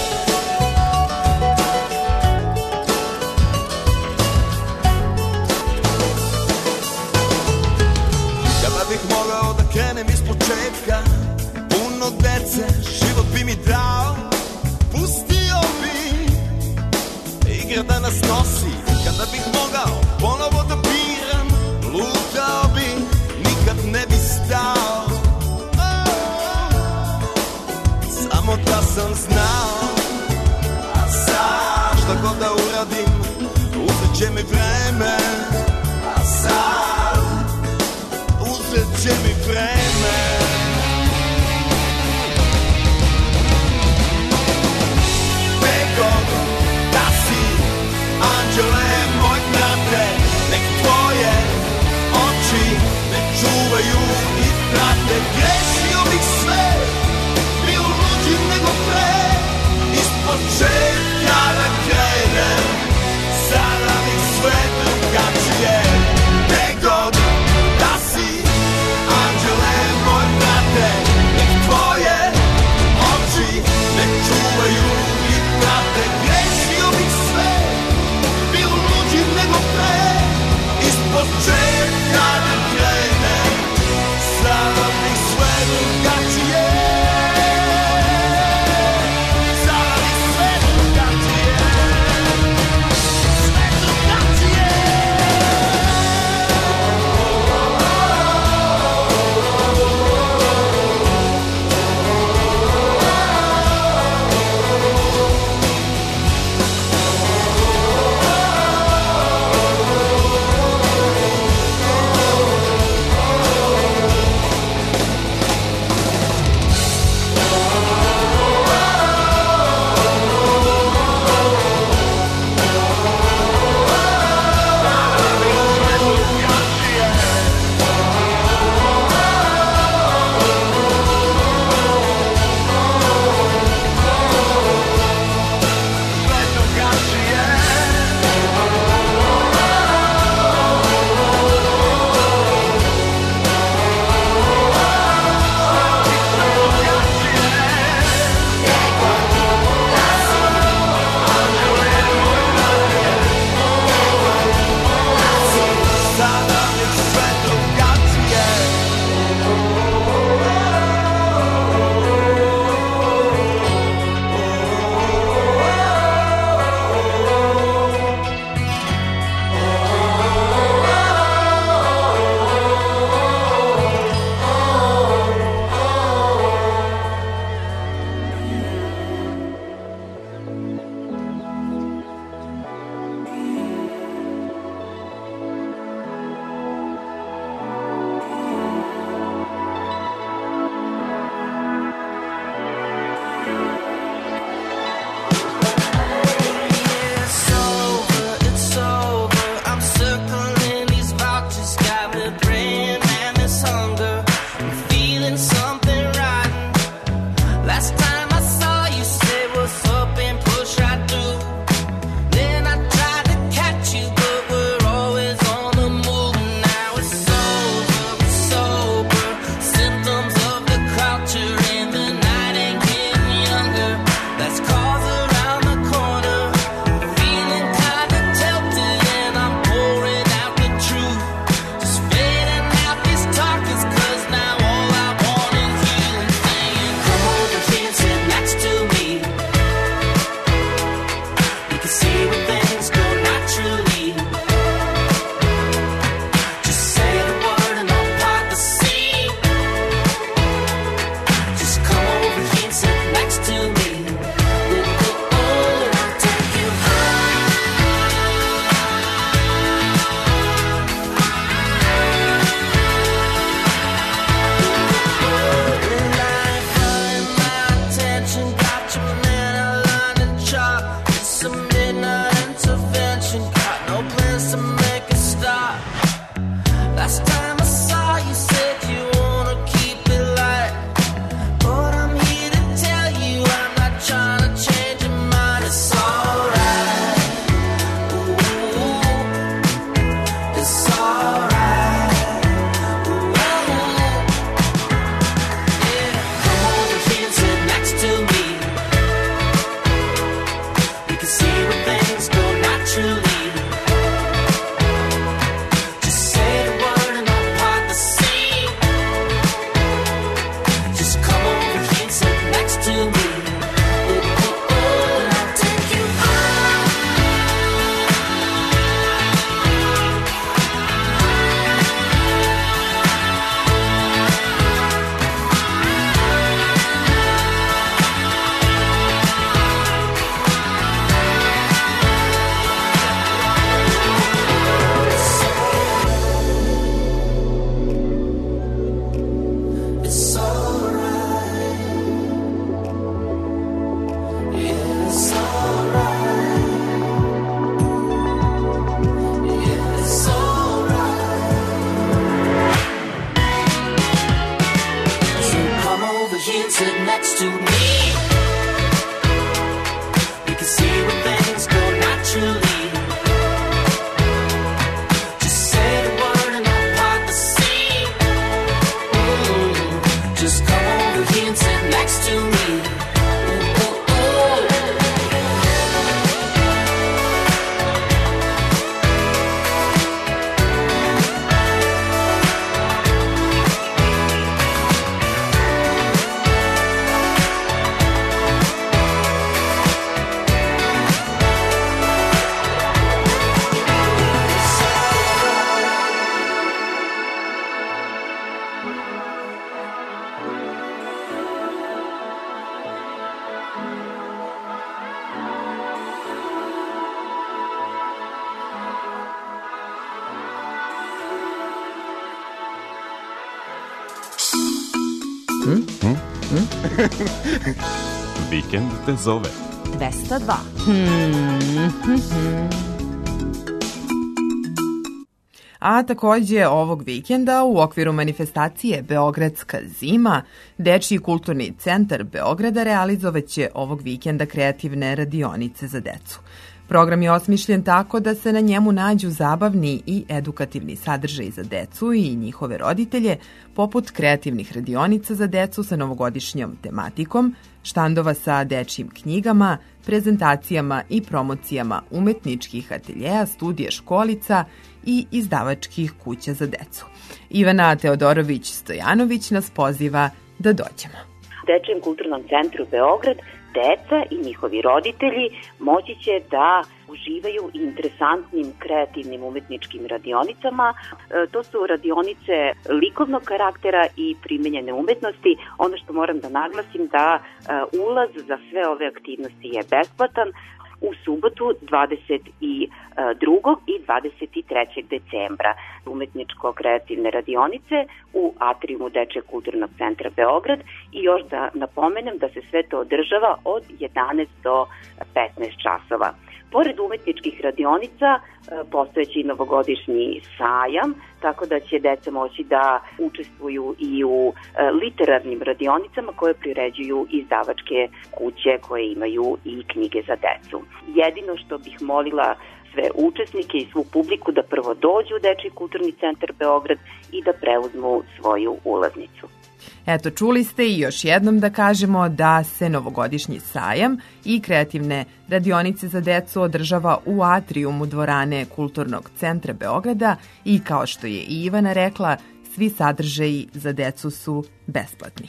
Kada bih mogao da krenem iz početka, puno dece, život bi mi dao, pustio bi igra da nas nosi. Kada bih mogao ponovo da biram, lutao bi, nikad ne bi stao. Samo da sam znao, a sad šta god da uradim, uzet će mi vreme, a sad uzet će mi vreme. Da si, anđele moj brate, nek tvoje oči me čuvaju i prate. Grešio bih sve, bio luđi nego pre, iz početka da krenem, sada bih sve drugačije. Begod da si, anđele moj brate, Hm? Hm? Hm? Vikend te zove. dvesta dva. Hmm. A takođe ovog vikenda u okviru manifestacije Beogradska zima, Dečiji kulturni centar Beograda realizovaće ovog vikenda kreativne radionice za decu. Program je osmišljen tako da se na njemu nađu zabavni i edukativni sadržaj za decu i njihove roditelje, poput kreativnih radionica za decu sa novogodišnjom tematikom, štandova sa dečijim knjigama, prezentacijama i promocijama umetničkih ateljeja, studija školica i izdavačkih kuća za decu. Ivana Teodorović-Stojanović nas poziva da dođemo. Dečijem kulturnom centru Beograd deca i njihovi roditelji moći će da uživaju interesantnim kreativnim umetničkim radionicama. E, to su radionice likovnog karaktera i primenjene umetnosti. Ono što moram da naglasim da e, ulaz za sve ove aktivnosti je besplatan. U subotu dvadeset drugog i dvadeset trećeg decembra umetničko-kreativne radionice u atrijumu Dečijeg kulturnog centra Beograd i još da napomenem da se sve to održava od jedanaest do petnaest časova. Pored umetničkih radionica postojeći i novogodišnji sajam, tako da će deca moći da učestvuju i u literarnim radionicama koje priređuju izdavačke kuće koje imaju i knjige za decu. Jedino što bih molila sve učesnike i svu publiku da prvo dođu u Dečiji kulturni centar Beograd i da preuzmu svoju ulaznicu. Eto, čuli ste i još jednom da kažemo da se novogodišnji sajam i kreativne radionice za decu održava u atrijumu dvorane Kulturnog centra Beograda i kao što je i Ivana rekla, svi sadržaji za decu su besplatni.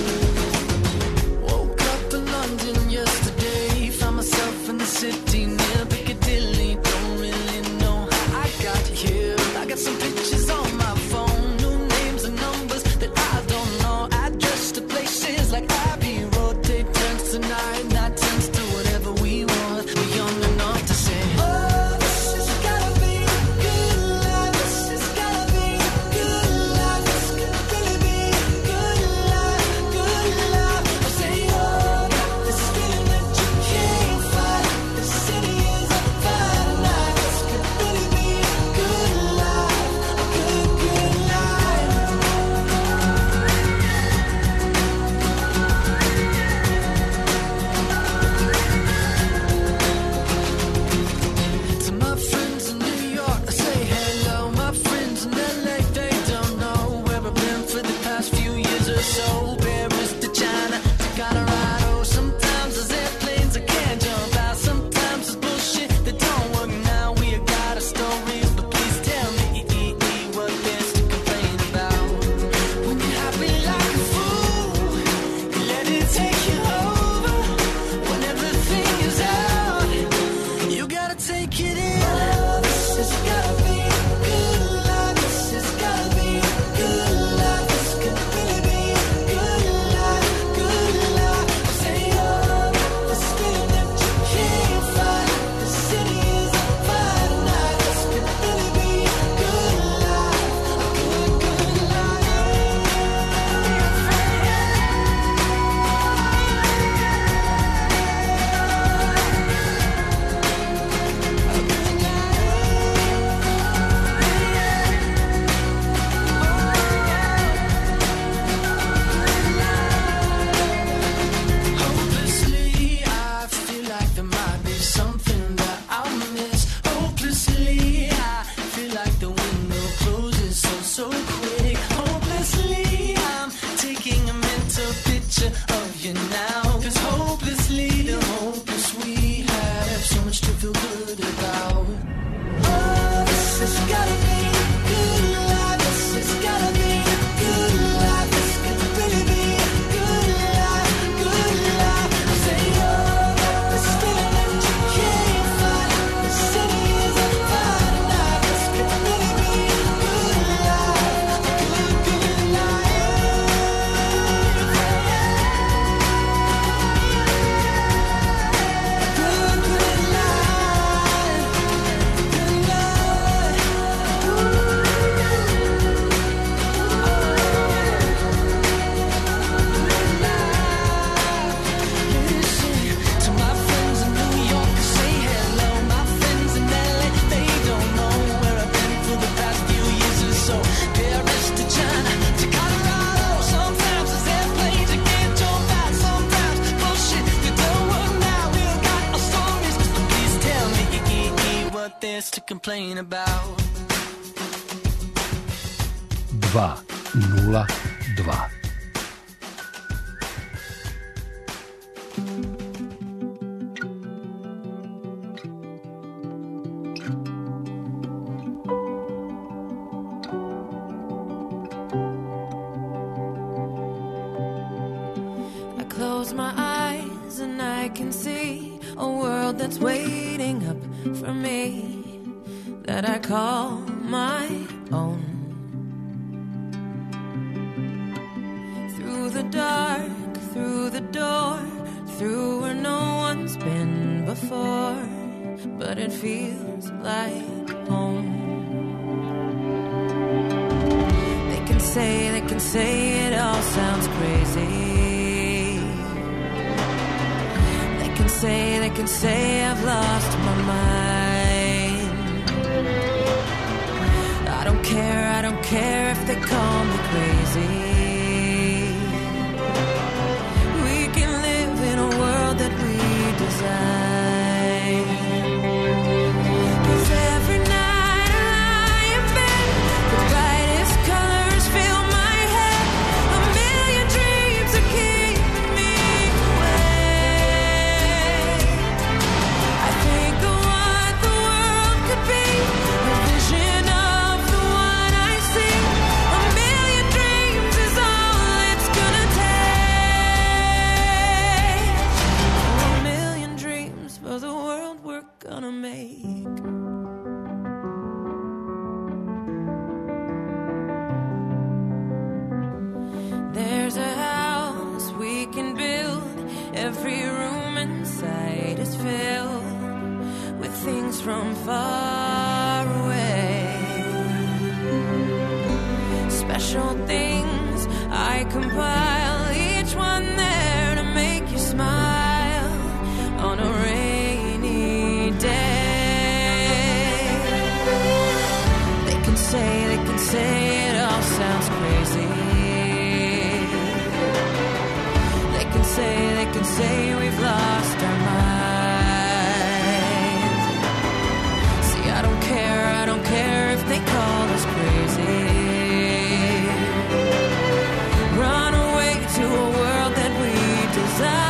Woke up in London yesterday, found myself in the city near complain about. dva nula dva. Close my eyes and I can see a world that's waiting up for me, that I call my own. Through the dark, through the door, through where no one's been before, but it feels like home. They can say, they can say it all sounds crazy. Say, they can say I've lost my mind. I don't care, I don't care if they call me crazy. We can live in a world that we design. 'Cause every night I lie in bed, the brightest colors fill my head. A million dreams are keeping me awake. Gonna make. There's a house we can build. Every room inside is filled with things from far away. Special things I compile, each one there to make you smile on a rainy day. They can say, they can say it all sounds crazy. They can say, they can say we've lost our minds. See, I don't care, I don't care if they call us crazy. Run away to a world that we desire.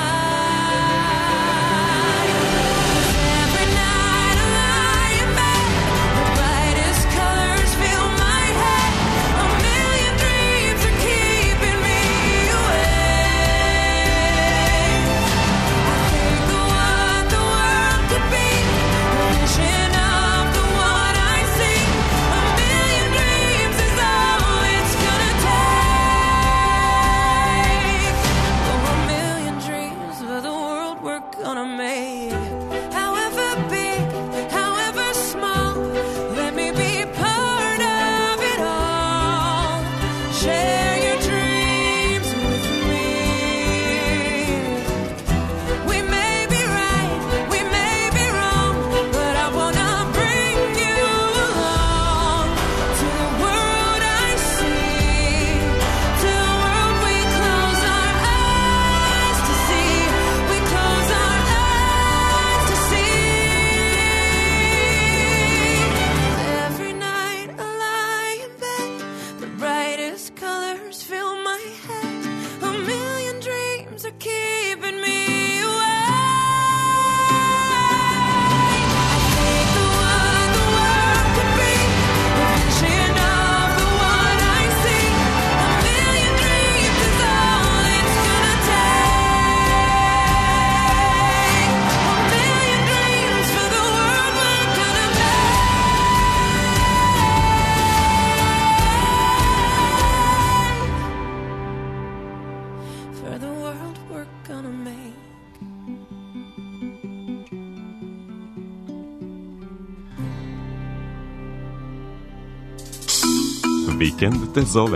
Vikend te zove.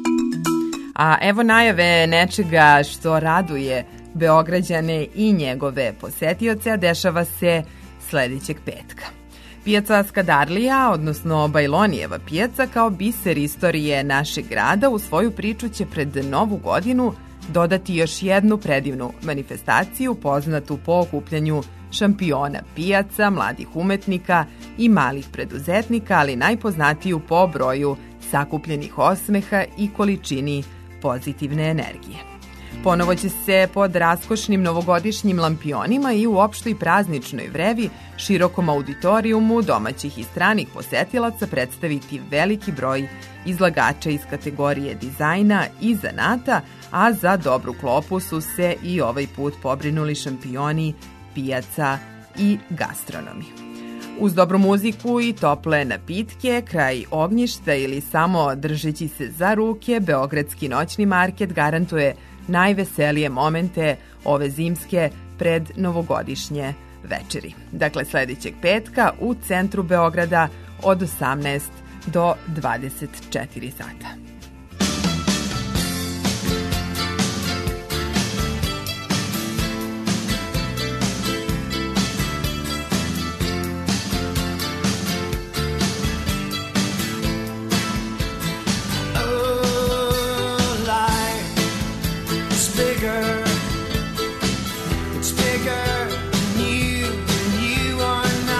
A evo najave nečega što raduje Beograđane i njegove posetioce, a dešava se sledećeg petka. Pijaca Skadarlija, odnosno Bajlonijeva pijaca, kao biser istorije našeg grada, u svoju priču će pred Novu godinu dodati još jednu predivnu manifestaciju poznatu po okupljanju šampiona pijaca, mladih umetnika i malih preduzetnika, ali najpoznatiju po broju sakupljenih osmeha i količini pozitivne energije. Ponovo će se pod raskošnim novogodišnjim lampionima i u opštoj prazničnoj vrevi širokom auditorijumu domaćih i stranih posetilaca predstaviti veliki broj izlagača iz kategorije dizajna i zanata, a za dobru klopu su se i ovaj put pobrinuli šampioni pijaca i gastronomi. Uz dobru muziku i tople napitke, kraj ognjišta ili samo držeći se za ruke, Beogradski noćni market garantuje najveselije momente ove zimske pred novogodišnje večeri. Dakle, sledećeg petka u centru Beograda od osamnaest do dvadeset četiri sata.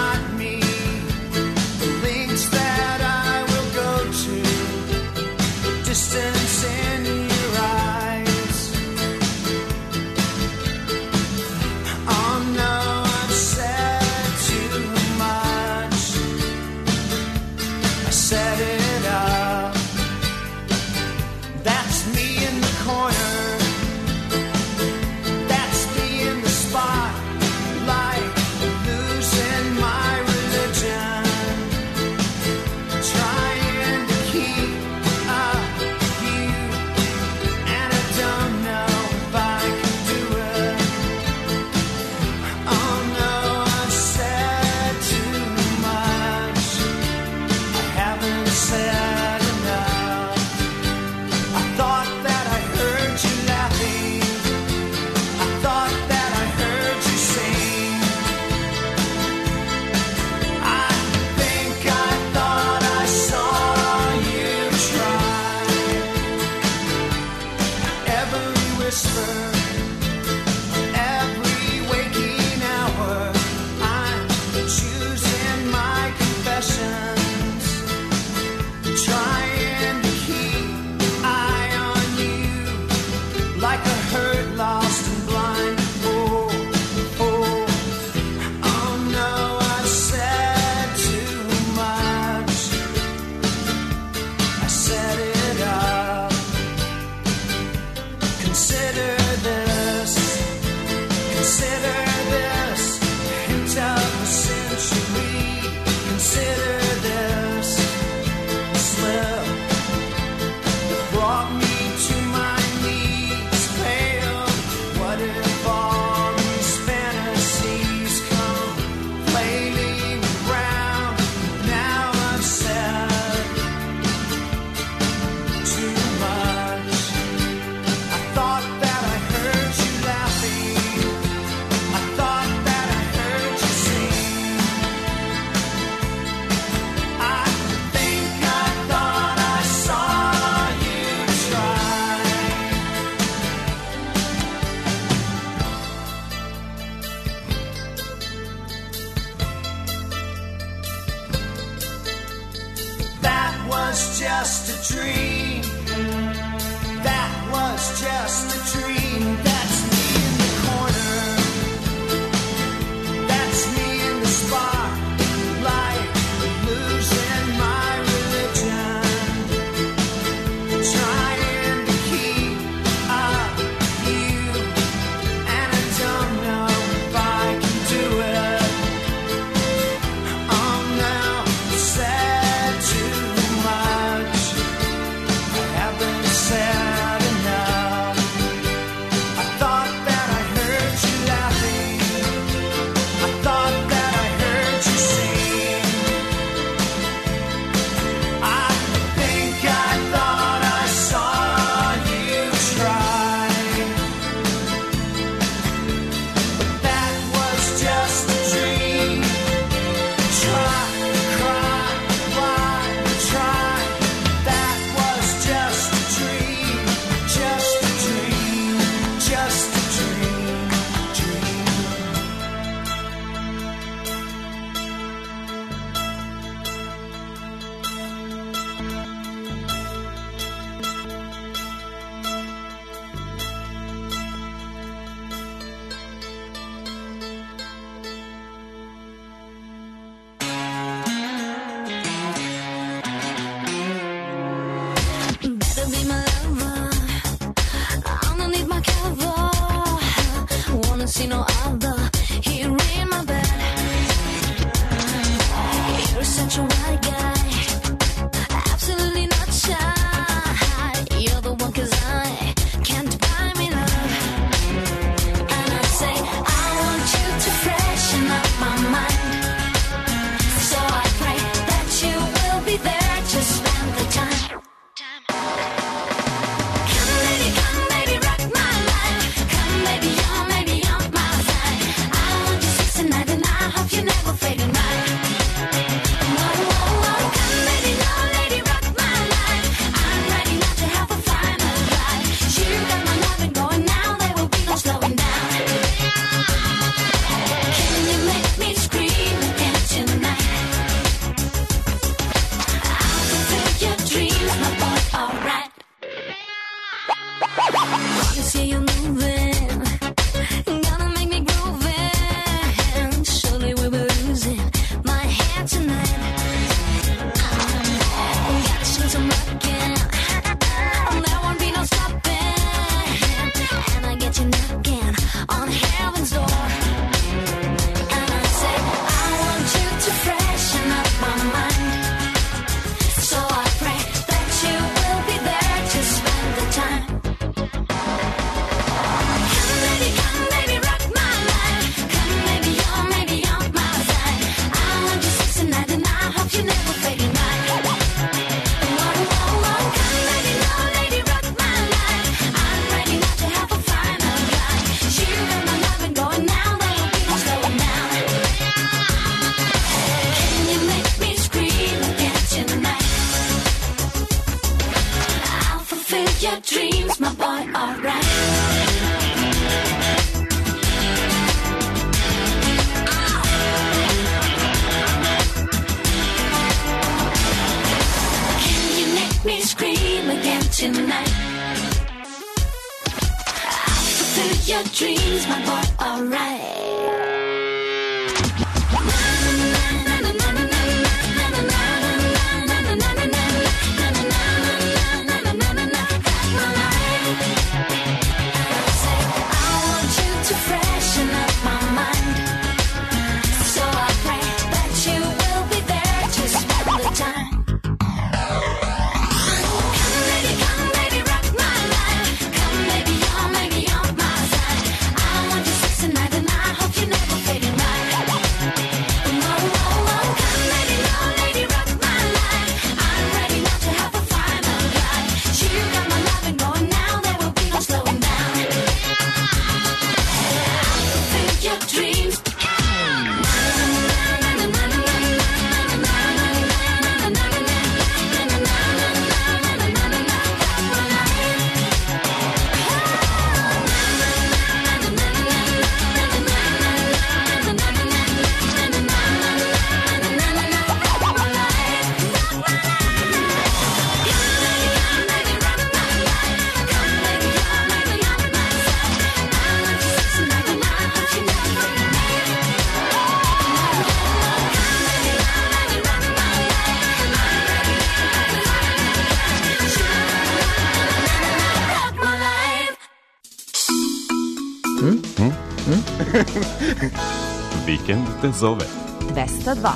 That I will go to see no other here in my bed. You're such a white guy, absolutely not shy. You're the one 'cause I can't buy me love. And I say I want you to freshen up my mind. So I pray that you will be there to spend the time. Come baby, come baby, rock my life. Come baby, you're maybe on my side. I want you six and nine and I hope you never fade in my. Whoa, whoa, whoa, come baby, no lady, rock my life. I'm ready now to have a final ride. You got my loving going now, there will be no slowing down. Can you make me scream again tonight? I'll fulfill your dreams, my boy, alright. You see you moving, gonna make me grooving. Surely we'll be losing my head tonight. Gotta shoot some rockin', there won't be no stopping. And I get you knocking on heaven's door. And I say I want you to freshen up my mind. So I pray that you will be there to spend the time. Come baby, come baby, rock my life. Come baby, you're maybe on my side. I want you six and nine and I hope you never fade in my. Whoa, whoa, whoa, come baby, no lady, rock my life. I'm ready now to have a final ride. You got my loving going now, there will be no slowing down. Can you make me scream again tonight? I'll fulfill your dreams, my boy, alright. Can you make me scream again tonight? I'll fulfill your dreams, my boy, alright. I want you to freshen up my mind. So I pray that you will be there to spend the time. Come baby, come baby, rock my life. Come baby, you're maybe on my side. I want you six and nine and I hope you never fade in my. Whoa, whoa, whoa, come baby, no lady, rock my life. I'm ready now to have a final ride. You got my loving going now, there will be no slowing down. I'll fulfill your dreams. Vikend te zove. dvesta dva.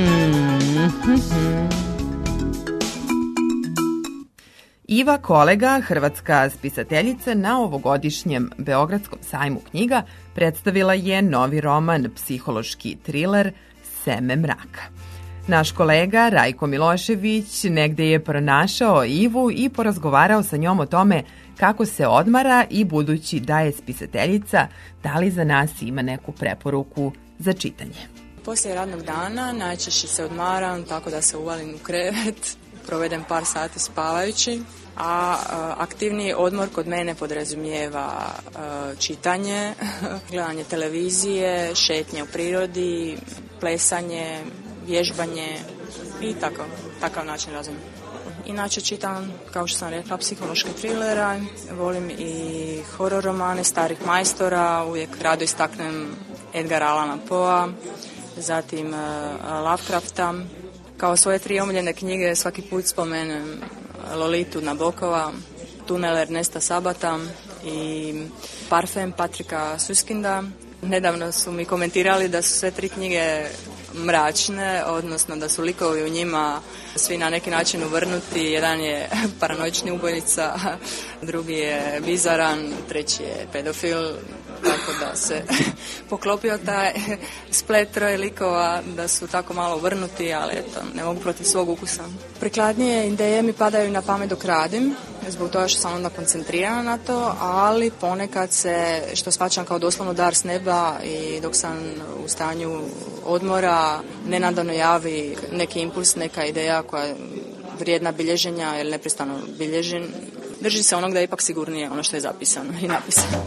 Iva Kolega, hrvatska spisateljica, na ovogodišnjem Beogradskom sajmu knjiga predstavila je novi roman, psihološki triler Seme mraka. Naš kolega Rajko Milošević negde je pronašao Ivu i porazgovarao sa njom o tome kako se odmara i budući da je spisateljica, da li za nas ima neku preporuku za čitanje. Poslije radnog dana najčešće se odmaram tako da se uvalim u krevet, provedem par sati spavajući, a aktivniji odmor kod mene podrazumijeva čitanje, gledanje televizije, šetnje u prirodi, plesanje, vježbanje i tako, takav način razumijem. Inače čitam, kao što sam rekla, psihološke trilera, volim i horor romane starih majstora, uvijek rado istaknem Edgara Allana Poea, zatim uh, Lovecrafta. Kao svoje tri omiljene knjige svaki put spomenem Lolitu Nabokova, Tunel Ernesta Sabata i Parfem Patrika Suskinda. Nedavno su mi komentirali da su sve tri knjige mračne, odnosno da su likovi u njima svi na neki način uvrnuti. Jedan je paranoični ubojica, drugi je bizaran, treći je pedofil, tako da se poklopio taj splet troje likova da su tako malo uvrnuti, ali eto, ne mogu protiv svog ukusa. Prikladnije ideje mi padaju na pamet dok radim, zbog toga što sam onda koncentrirana na to, ali ponekad se, što shvaćam kao doslovno dar s neba, i dok sam u stanju odmora nenadano javi neki impuls, neka ideja koja je vrijedna bilježenja ili neprestano bilježim. Drži se onog da je ipak sigurnije ono što je zapisano i napisano.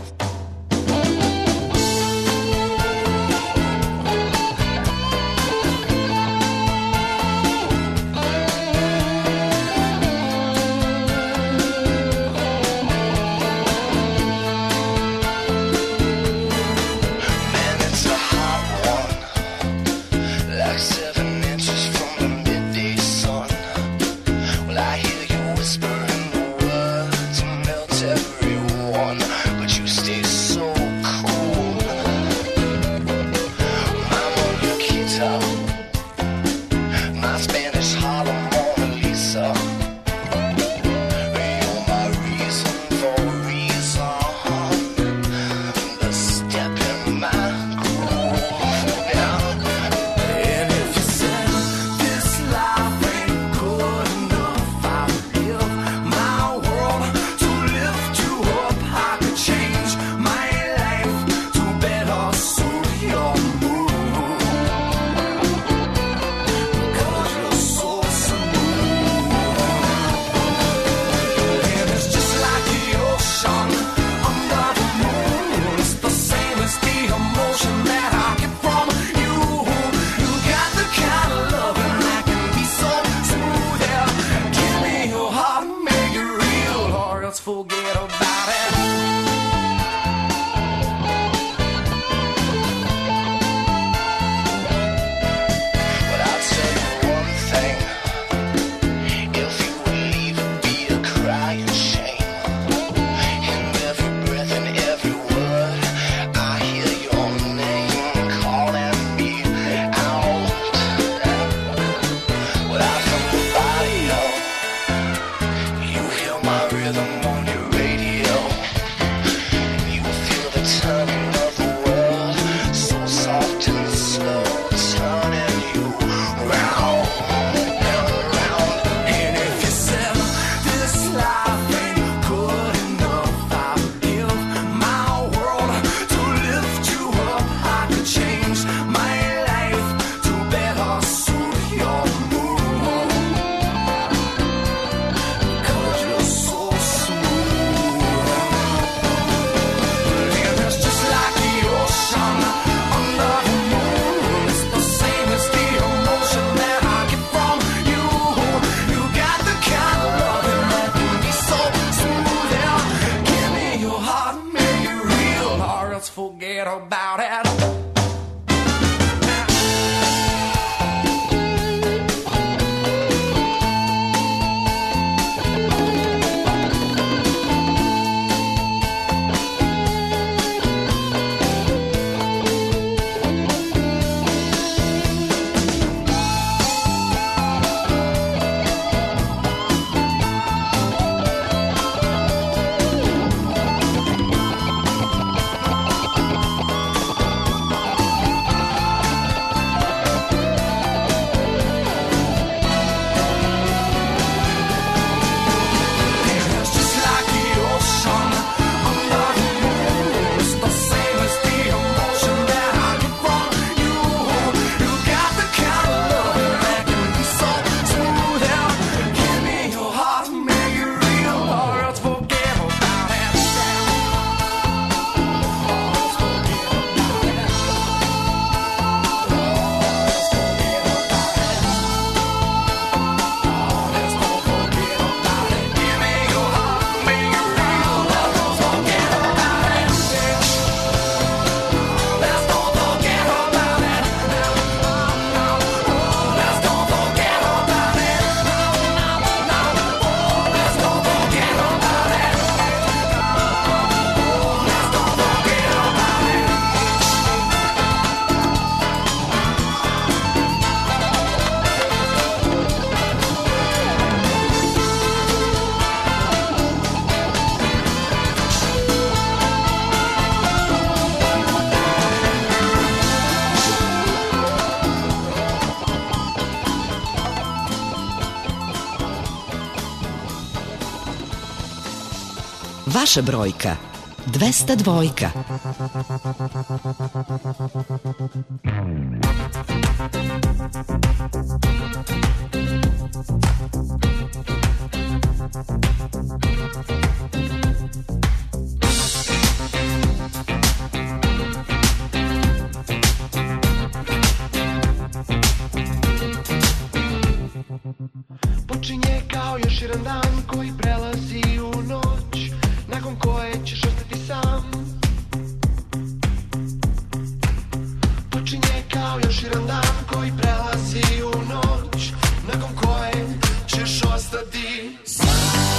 Vaša brojka. dvesta dvojka. Počinje kao još jedan dan koji prelazi u noć, nakon koje ćeš ostati sam. Počinje kao još jedan dan koji prelazi u noć, nakon koje ćeš ostati sam.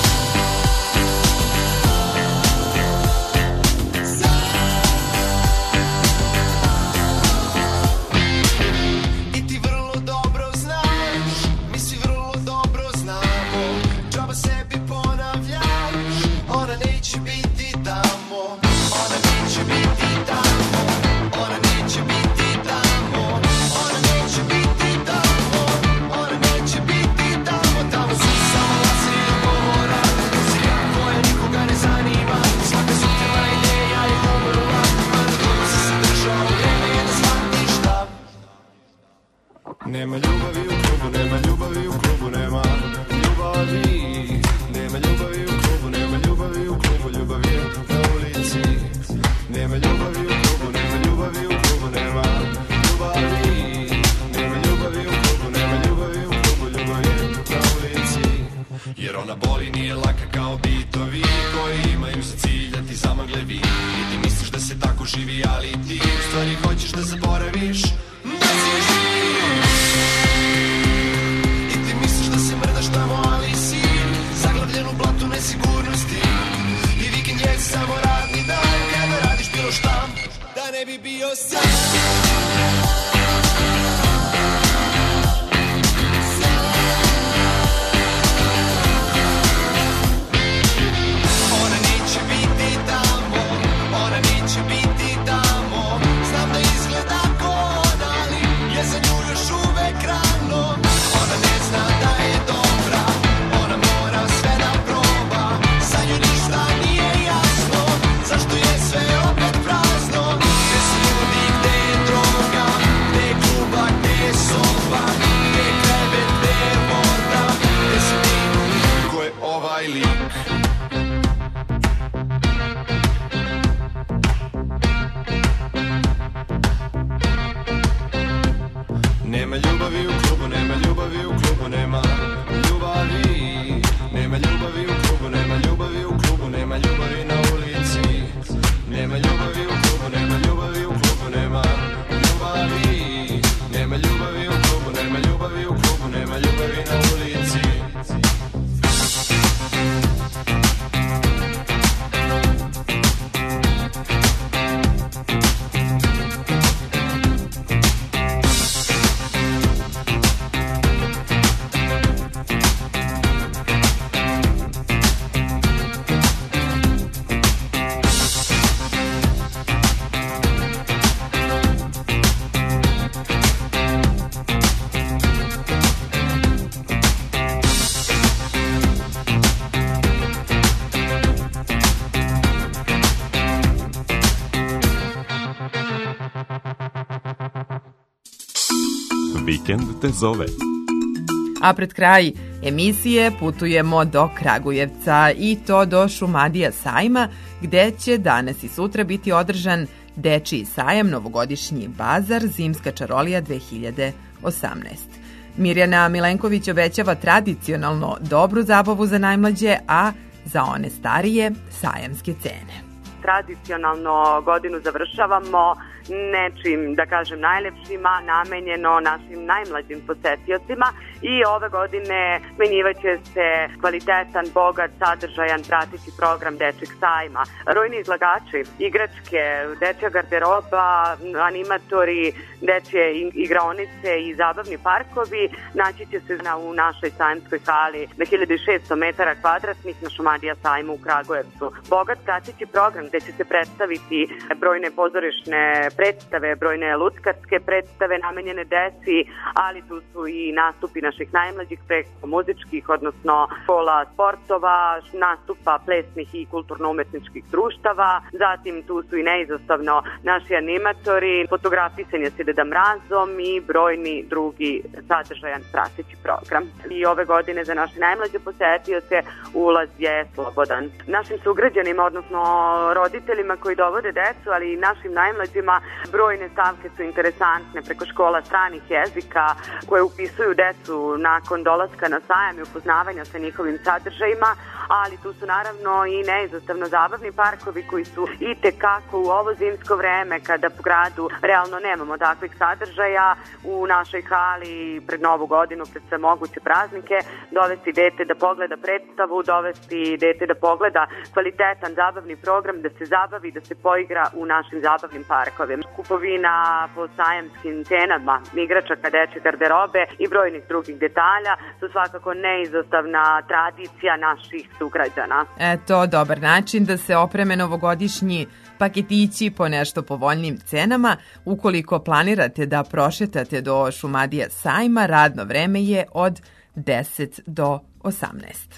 I ti vrlo dobro znaš, mi svi vrlo dobro znamo, džaba sebi ponavljaš, ona neće biti tamo, ona neće biti tamo, ona neće biti tamo, ona neće biti tamo, ona neće biti tamo, tamo su samo lase i govora, muzika koja nikoga ne zanima, svaka sutra ideja je umrla, mada dobro si se držao, vreme je da shvatiš šta. Nema ljubavi u klubu, nema ljubavi u klubu, nema ljubavi, nema ljubavi u klubu, nema ljubavi u klubu, ljubav je na ulici. Nema ljubavi u klubu, nema ljubavi u klubu, nema ljubavi, nema ljubavi u klubu, nema ljubavi u klubu, ljubav je na ulici. Jer ona boli, nije laka kao bitovi koji imaju za cilj da ti zamagle vid. I ti misliš da se tako živi, ali ti u stvari hoćeš da zaboraviš da si živ. I ti misliš da se mrdaš tamo, ali si zaglavljen u blatu nesigurnosti. I vikend je samo radni dan kada radiš bilo šta da ne bi bio sam. Ona neće biti tamo, ona neće biti tamo. Znam da izgleda ko ona, ali je za nju još uvek rano. Ona ne zna da je dobra, ona mora sve da proba. Za nju ništa nije jasno, zašto je sve opet prazno. Gde su ljudi, gde je droga, gde je kluba, gde je soba, gde je krevet, gde je voda, gde si ti, ko je ovaj lik. Nema ljubavi u klubu, nema ljubavi u klubu, nema ljubavi. Nema ljubavi u klubu, nema ljubavi u klubu, nema ljubavi na ulici. Nema ljubavi u klubu, nema ljubavi u klubu, nema ljubavi. Nema ljubavi u klubu, nema ljubavi u klubu, nema ljubavi na ulici. Vikend te zove. A pred kraj emisije putujemo do Kragujevca i to do Šumadija sajma, gde će danas i sutra biti održan Dečiji sajam, novogodišnji bazar, zimska čarolija dve hiljade osamnaest. Mirjana Milenković obećava tradicionalno dobru zabavu za najmlađe, a za one starije sajamske cene. Tradicionalno godinu završavamo nečim, da kažem, najlepšima, namenjeno našim najmlađim posetiocima i ove godine smenjivaće se kvalitetan, bogat, sadržajan, prateći program Dečijeg sajma. Brojni izlagači, igračke, dečja garderoba, animatori, dečje igraonice i zabavni parkovi naći će se na, u našoj sajamskoj hali na hiljadu šessto metara kvadratnih na Šumadija sajmu u Kragujevcu. Bogat prateći program gde će se predstaviti brojne pozorišne predstave, brojne lutkarske predstave namenjene deci, ali tu su i nastupi na naših najmlađih preko muzičkih, odnosno škola sportova, nastupa plesnih i kulturno-umetničkih društava. Zatim tu su i neizostavno naši animatori, fotografisanje sa Deda Mrazom i brojni drugi sadržajan prateći program. I ove godine za naše najmlađe posetioce ulaz je slobodan. Našim sugrađanima, odnosno roditeljima koji dovode decu, ali i našim najmlađima, brojne stavke su interesantne preko škola stranih jezika koje upisuju decu nakon dolaska na sajam i upoznavanja sa njihovim sadržajima, ali tu su naravno i neizostavno zabavni parkovi koji su i tekako u ovo zimsko vreme kada po gradu realno nemamo takvih sadržaja u našoj hali pred Novu godinu, pred sve moguće praznike, dovesti dete da pogleda predstavu, dovesti dete da pogleda kvalitetan zabavni program, da se zabavi, da se poigra u našim zabavnim parkovima. Kupovina po sajamskim cenama, igračaka, dečje garderobe i brojnih drugih detalja su svakako neizostavna tradicija naših sugrađana. Eto, dobar način da se opreme novogodišnji paketići po nešto povoljnim cenama. Ukoliko planirate da prošetate do Šumadija sajma, radno vreme je od deset do osamnaest.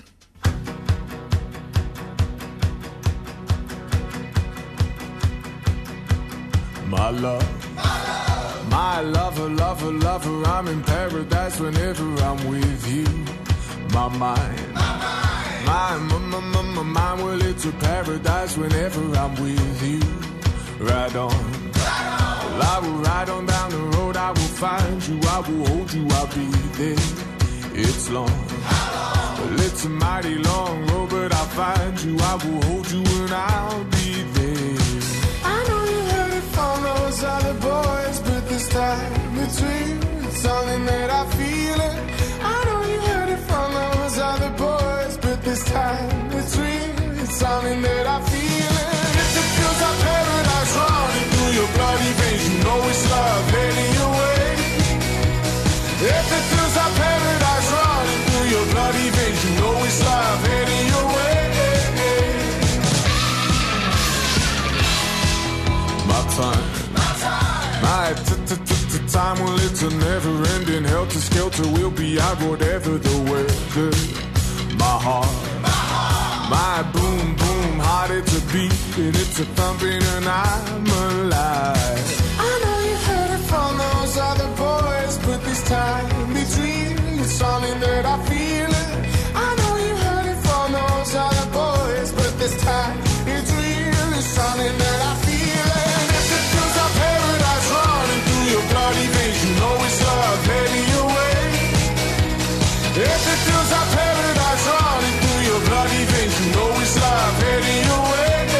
My love, my lover, lover, lover, I'm in paradise whenever I'm with you. My mind, my, my, my, my, my mind, well, it's a paradise whenever I'm with you. Ride on, well, I will ride on down the road, I will find you, I will hold you, I'll be there. It's long, well, it's a mighty long road, but I'll find you, I will hold you, and I'll be there. I know you heard it from those other boys, but this time it's real, it's something that I feel it. I know you heard it from those other boys, but this time it's real, it's something that I feel it. If it feels like paradise running through your bloody veins, you know it's love heading your way. If it feels like paradise running through your bloody veins, you know it's love heading your way. My time, my t-t-t-t-time, well, it's a never-ending helter-skelter. We'll be out whatever the weather. My heart, my boom, boom, heart, it's a beat and it's a thumping, and I'm alive. I know you heard it from those other boys, but this time it's real, it's something that I feel it. I know you heard it from those other boys, but this time it's real, it's something that I feel it. And if it feels like paradise running through your bloody veins, you know it's love heading your way. If it feels like paradise running through your bloody veins, you know it's love heading your way.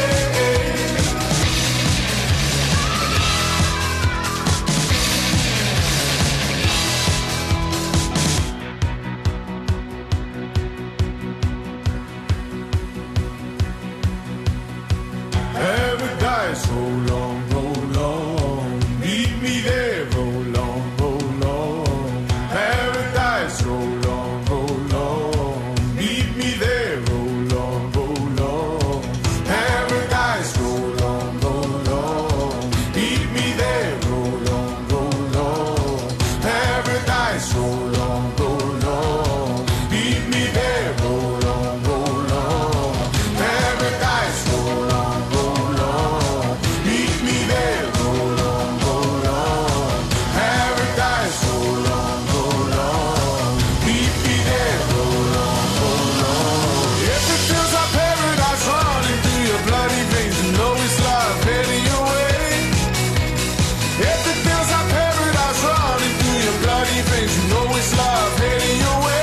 Paradise, roll on, roll on. Meet me there, roll on, roll on. Paradise, roll on, roll on. Meet me there, roll on, roll on. Paradise, roll on, roll on. Meet me there, roll on, roll on. Paradise, roll on, roll on. Meet me there, roll on, roll on. Paradise, roll on, roll on. Meet me there, roll on, roll on. Paradise, roll on, roll on. Meet me there, roll on, roll on. If it feels like paradise running through your bloody veins, you know it's love heading your way. If it feels like paradise running through your bloody veins, you know it's love heading your way.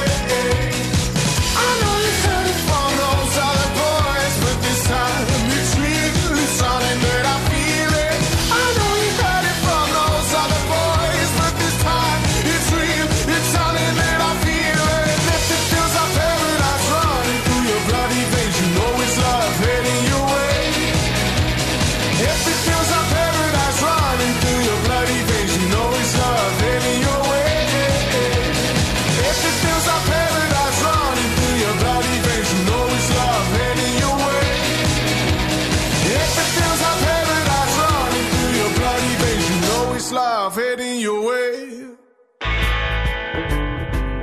I know you heard it from those other boys, but this time it's real, it's something that I feel it. I know you heard it from those other boys, but this time it's real, it's something that I feel it. If it feels like paradise running through your bloody veins, you know it's love heading your way. If it feels like paradise running through your bloody veins, you know it's love heading your way. If it feels like paradise running through your bloody veins, you know it's love heading your way. If it feels like paradise running through your bloody veins, you know it's love heading your way.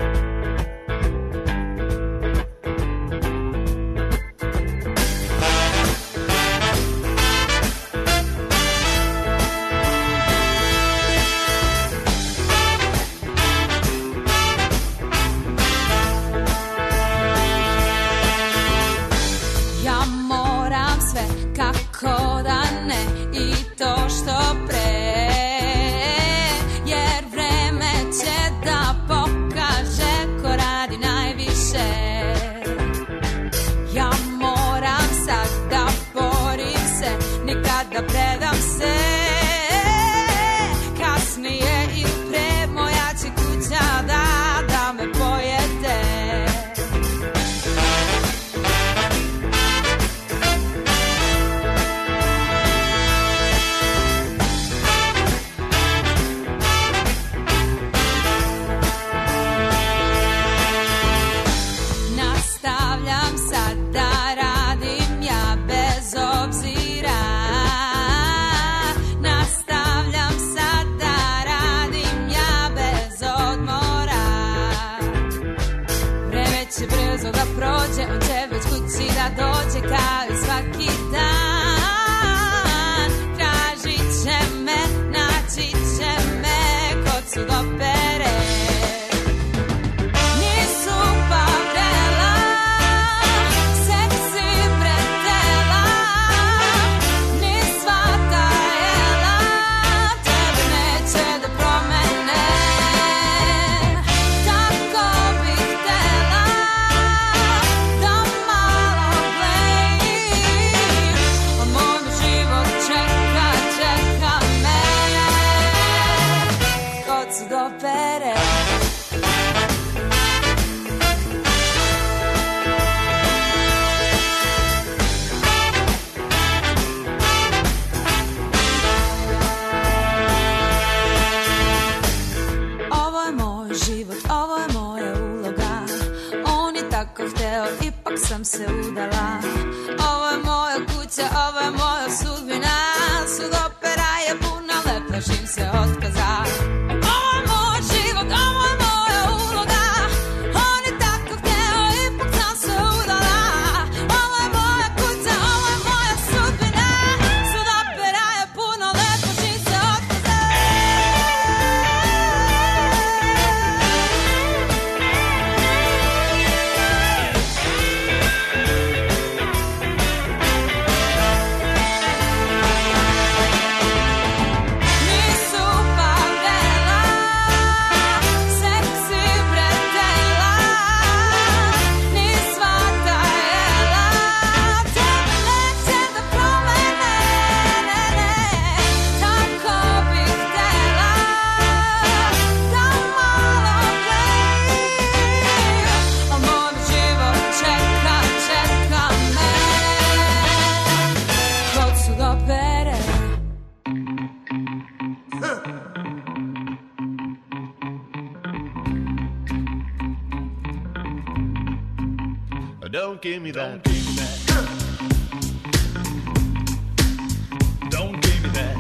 sve, kako da ne, i to što pre. Jer vreme će da pokaže ko radi najviše. Ja moram sad da borim se, nikad da predam se. Kasnije ili pre, moja će kuća da, da me pojede. Nastavljam sad da radim ja bez obzira. Nastavljam sad da radim ja bez odmora. Vreme će brzo da prođe, on će već kući da dođe kao i svaki dan. Tražit će me, naći će me kod sudopere. Nisu Pavela, seksi pretela, ni svata jela, tebe neće da promene. Tako bih htela da malo blejim, a moj život čeka, čeka me kod sudopere. Ovo je moj život, ovo je moja uloga. On je tako hteo, ipak sam se udala. Ovo je moja kuća, ovo je moja sudbina. Sudopera je puna, le plašim se otkaza. Ovo je moj život, ovo je moja uloga. On je tako hteo, ipak sam se udala. Ovo je moja kuća, ovo je moja sudbina. Sudopera je puna, le plašim se otkaza. Nisu Pavela, seksi pretela, ni svata jela, tebe neće da promene, ne, ne. Tako bih htela da malo blejim, a moj život čeka, čeka me kod sudopere. Don't give me that. Don't give me that.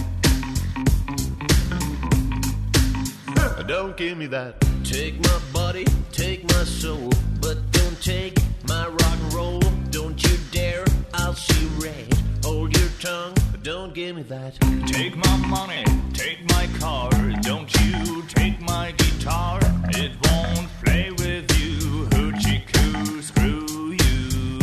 Don't give me that. Take my body, take my soul, but don't take my rock and roll. Don't you dare, I'll see red. Hold your tongue, don't give me that. Take my money, take my car. Don't you take my guitar. It won't play with you. Hoochie coo, screw you.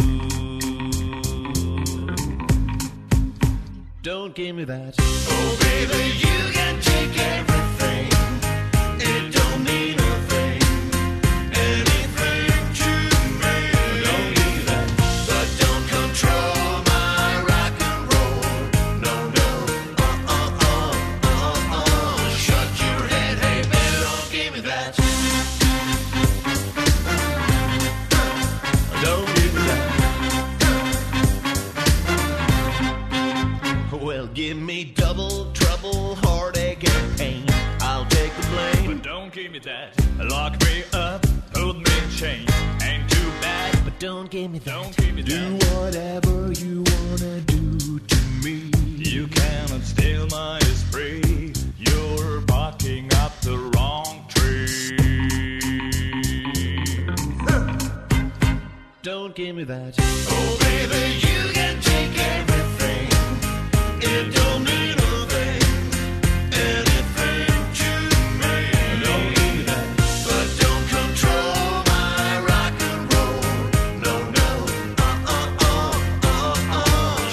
Don't give me that. Oh baby, you can take everything. It don't mean a thing. Anything to me. Don't give me that. But don't control my rock and roll. No, no. Uh-uh, uh, uh-uh. Shut your head, hey baby, don't give me that. Don't give me that. Well, give me double trouble, heartache and pain. I'll take the blame. But don't give me that. Lock me up, hold me in chains. Ain't too bad. But don't give me that. Don't give me Do that. whatever you wanna do to me. You cannot steal my esprit. You're barking up the wrong tree. Don't give me that. Oh baby, you can take everything. It don't mean a thing. Anything to me. Don't give me that. But don't control my rock and roll. No, no. Uh-uh, uh, uh, uh.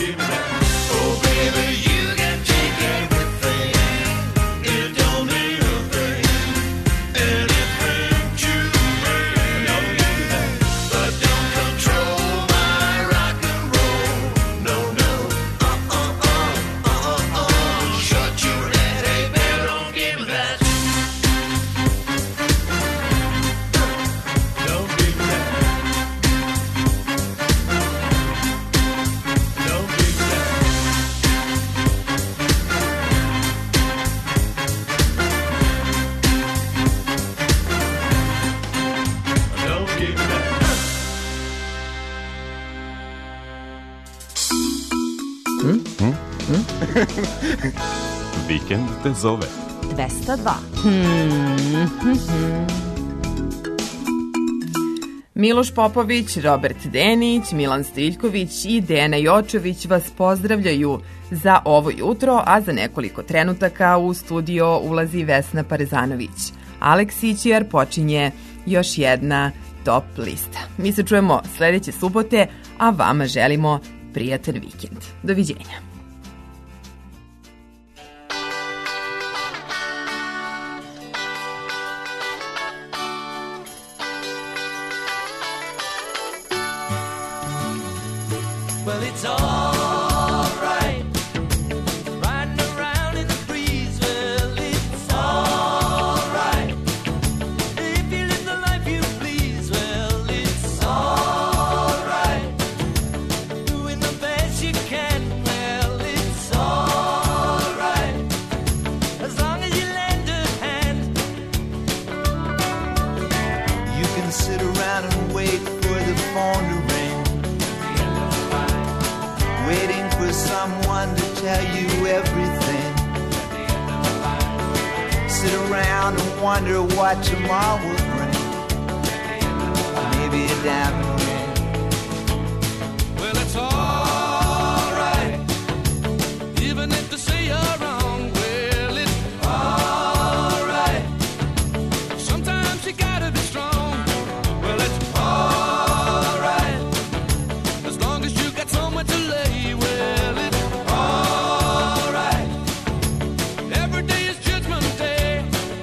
give me that. Oh, baby, you can take everything. It don't mean a thing. Anything to me. Don't give me that. But don't control my rock and roll. No, no. Uh-uh, uh, uh, uh. Shut your head, hey, baby, don't give me that. Don't give me that. Don't give me that. Don't give me that. Vikend te zove. dvesta dva. Miloš Popović, Robert Denić, Milan Stiljković i Dejana Jočović vas pozdravljaju za ovo jutro, a za nekoliko trenutaka u studio ulazi Vesna Parezanović Aleksić jer počinje još jedna top lista. Mi se čujemo sledeće subote, a vama želimo prijatan vikend. Doviđenja. Well, it's all right. Riding around in the breeze. Well, it's all right. If you live the life you please. Well, it's all right. Doing the best you can. Well, it's all right. As long as you lend a hand. You can sit around and wait for the phone to ring. Waiting for someone to tell you everything. Sit around and wonder what tomorrow will bring. Maybe a diamond ring. Well, it's all right. Even if they say you're wrong. Well, it's all right. Sometimes you gotta be strong. Well, it's all right. As long as you got somewhere to lay. Well, it's all right. Every day is Judgment Day.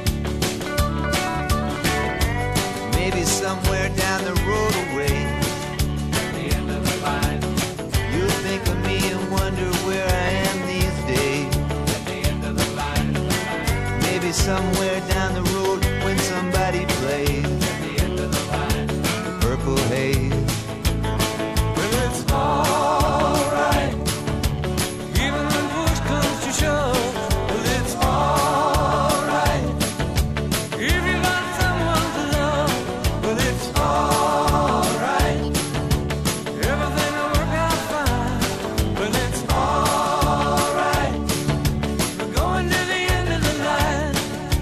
Maybe somewhere down the road away. At the end of the line. You'll think of me and wonder where I am these days. At the end of the line. Maybe somewhere down the road when somebody plays At the end of the line. Purple Haze. Well, it's all right. Even when push comes to shove. Well, it's all right. If you got someone to love. Well, it's all right. Everything will work out fine. Well, it's all right. We're going to the end of the line.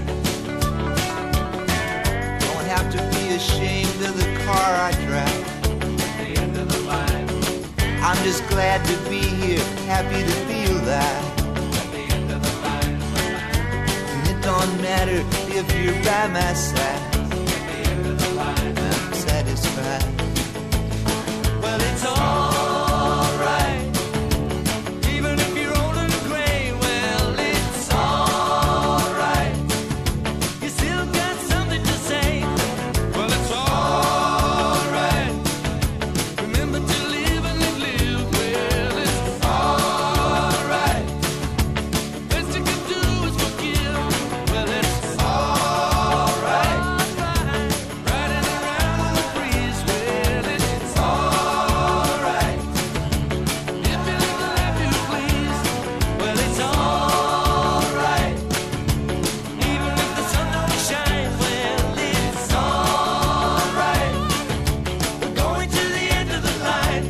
Don't have to be ashamed of the car I drive. At the end of the line. I'm just glad to be here, happy to feel that. At the end of the line. And it don't matter if you're by my side. At the end of the line. I'm satisfied. Well, it's all right. Even if you're old and gray, well, it's all right. You still got something to say. Well, it's all right. Remember to live and live, live. Well, it's all right. Best you can do is forgive. Well, it's all right. Riding around in the breeze. Well, it's all right. If you live the life you please. Well, it's all right. Even if the sun don't shine. Well, it's all right. We're going to the end of the line.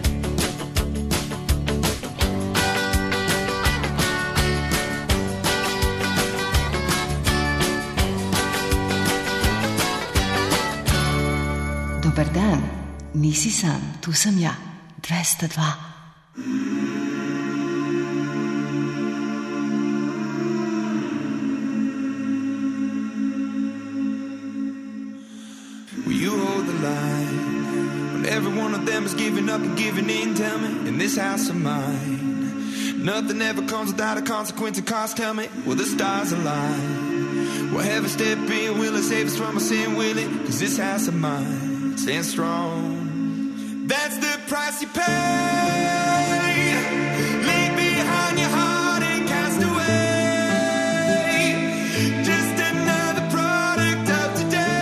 Dobar dan, nisi sam, tu sam ja, dvesta dva. Will you hold the line when every one of them time is giving up and giving in, tell me, in this house of mine. Nothing ever comes without a consequence and cost, tell me, will the stars align? Will heaven step in, will it save us from our sin, will it? Cause this house of mine stands strong. That's the price you pay. Leave behind your heart and cast away. Just another product of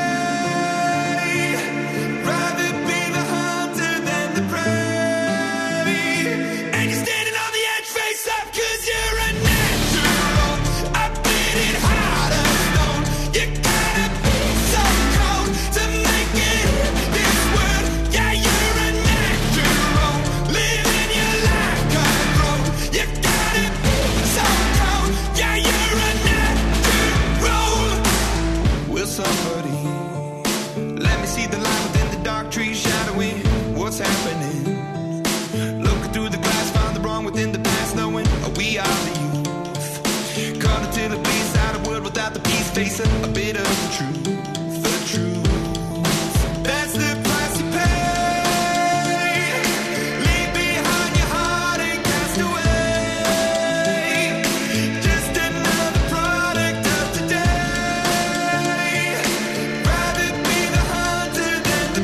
today. Rather be the hunter than the prey. And you're standing on the edge, face up, cause you're a natural. I bleed it hard as stone. You gotta be so cold to make it in this world. Yeah, you're a natural. Living your life cutthroat. You gotta be so cold. Yeah, you're a natural. Will somebody let me see the light within the dark trees shadowing what's happening? Looking through the glass, find the wrong within the past, knowing we are the youth. Caught until it bleeds out of wood without the peace, facing a bit of the truth, the truth. That's the price you pay. Leave behind your heart and cast away. Just another product of today. Rather be the hunter than the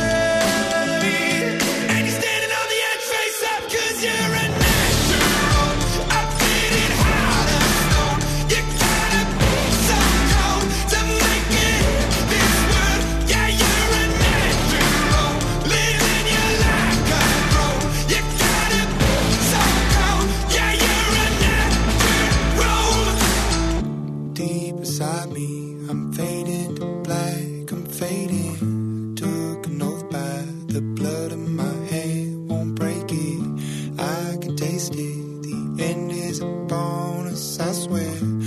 prey. And you're standing on the edge, face up, cause you're a natural. I bleed it hard as stone. You gotta be so cold to make it in this world. Yeah, you're a natural. Living your life cutthroat. You gotta be so cold. Yeah, you're a natural. Deep inside me, I'm fading to black, I'm fading. Took an oath by the blood in my hand, won't break it. I can taste it. The end is a bonus, I swear.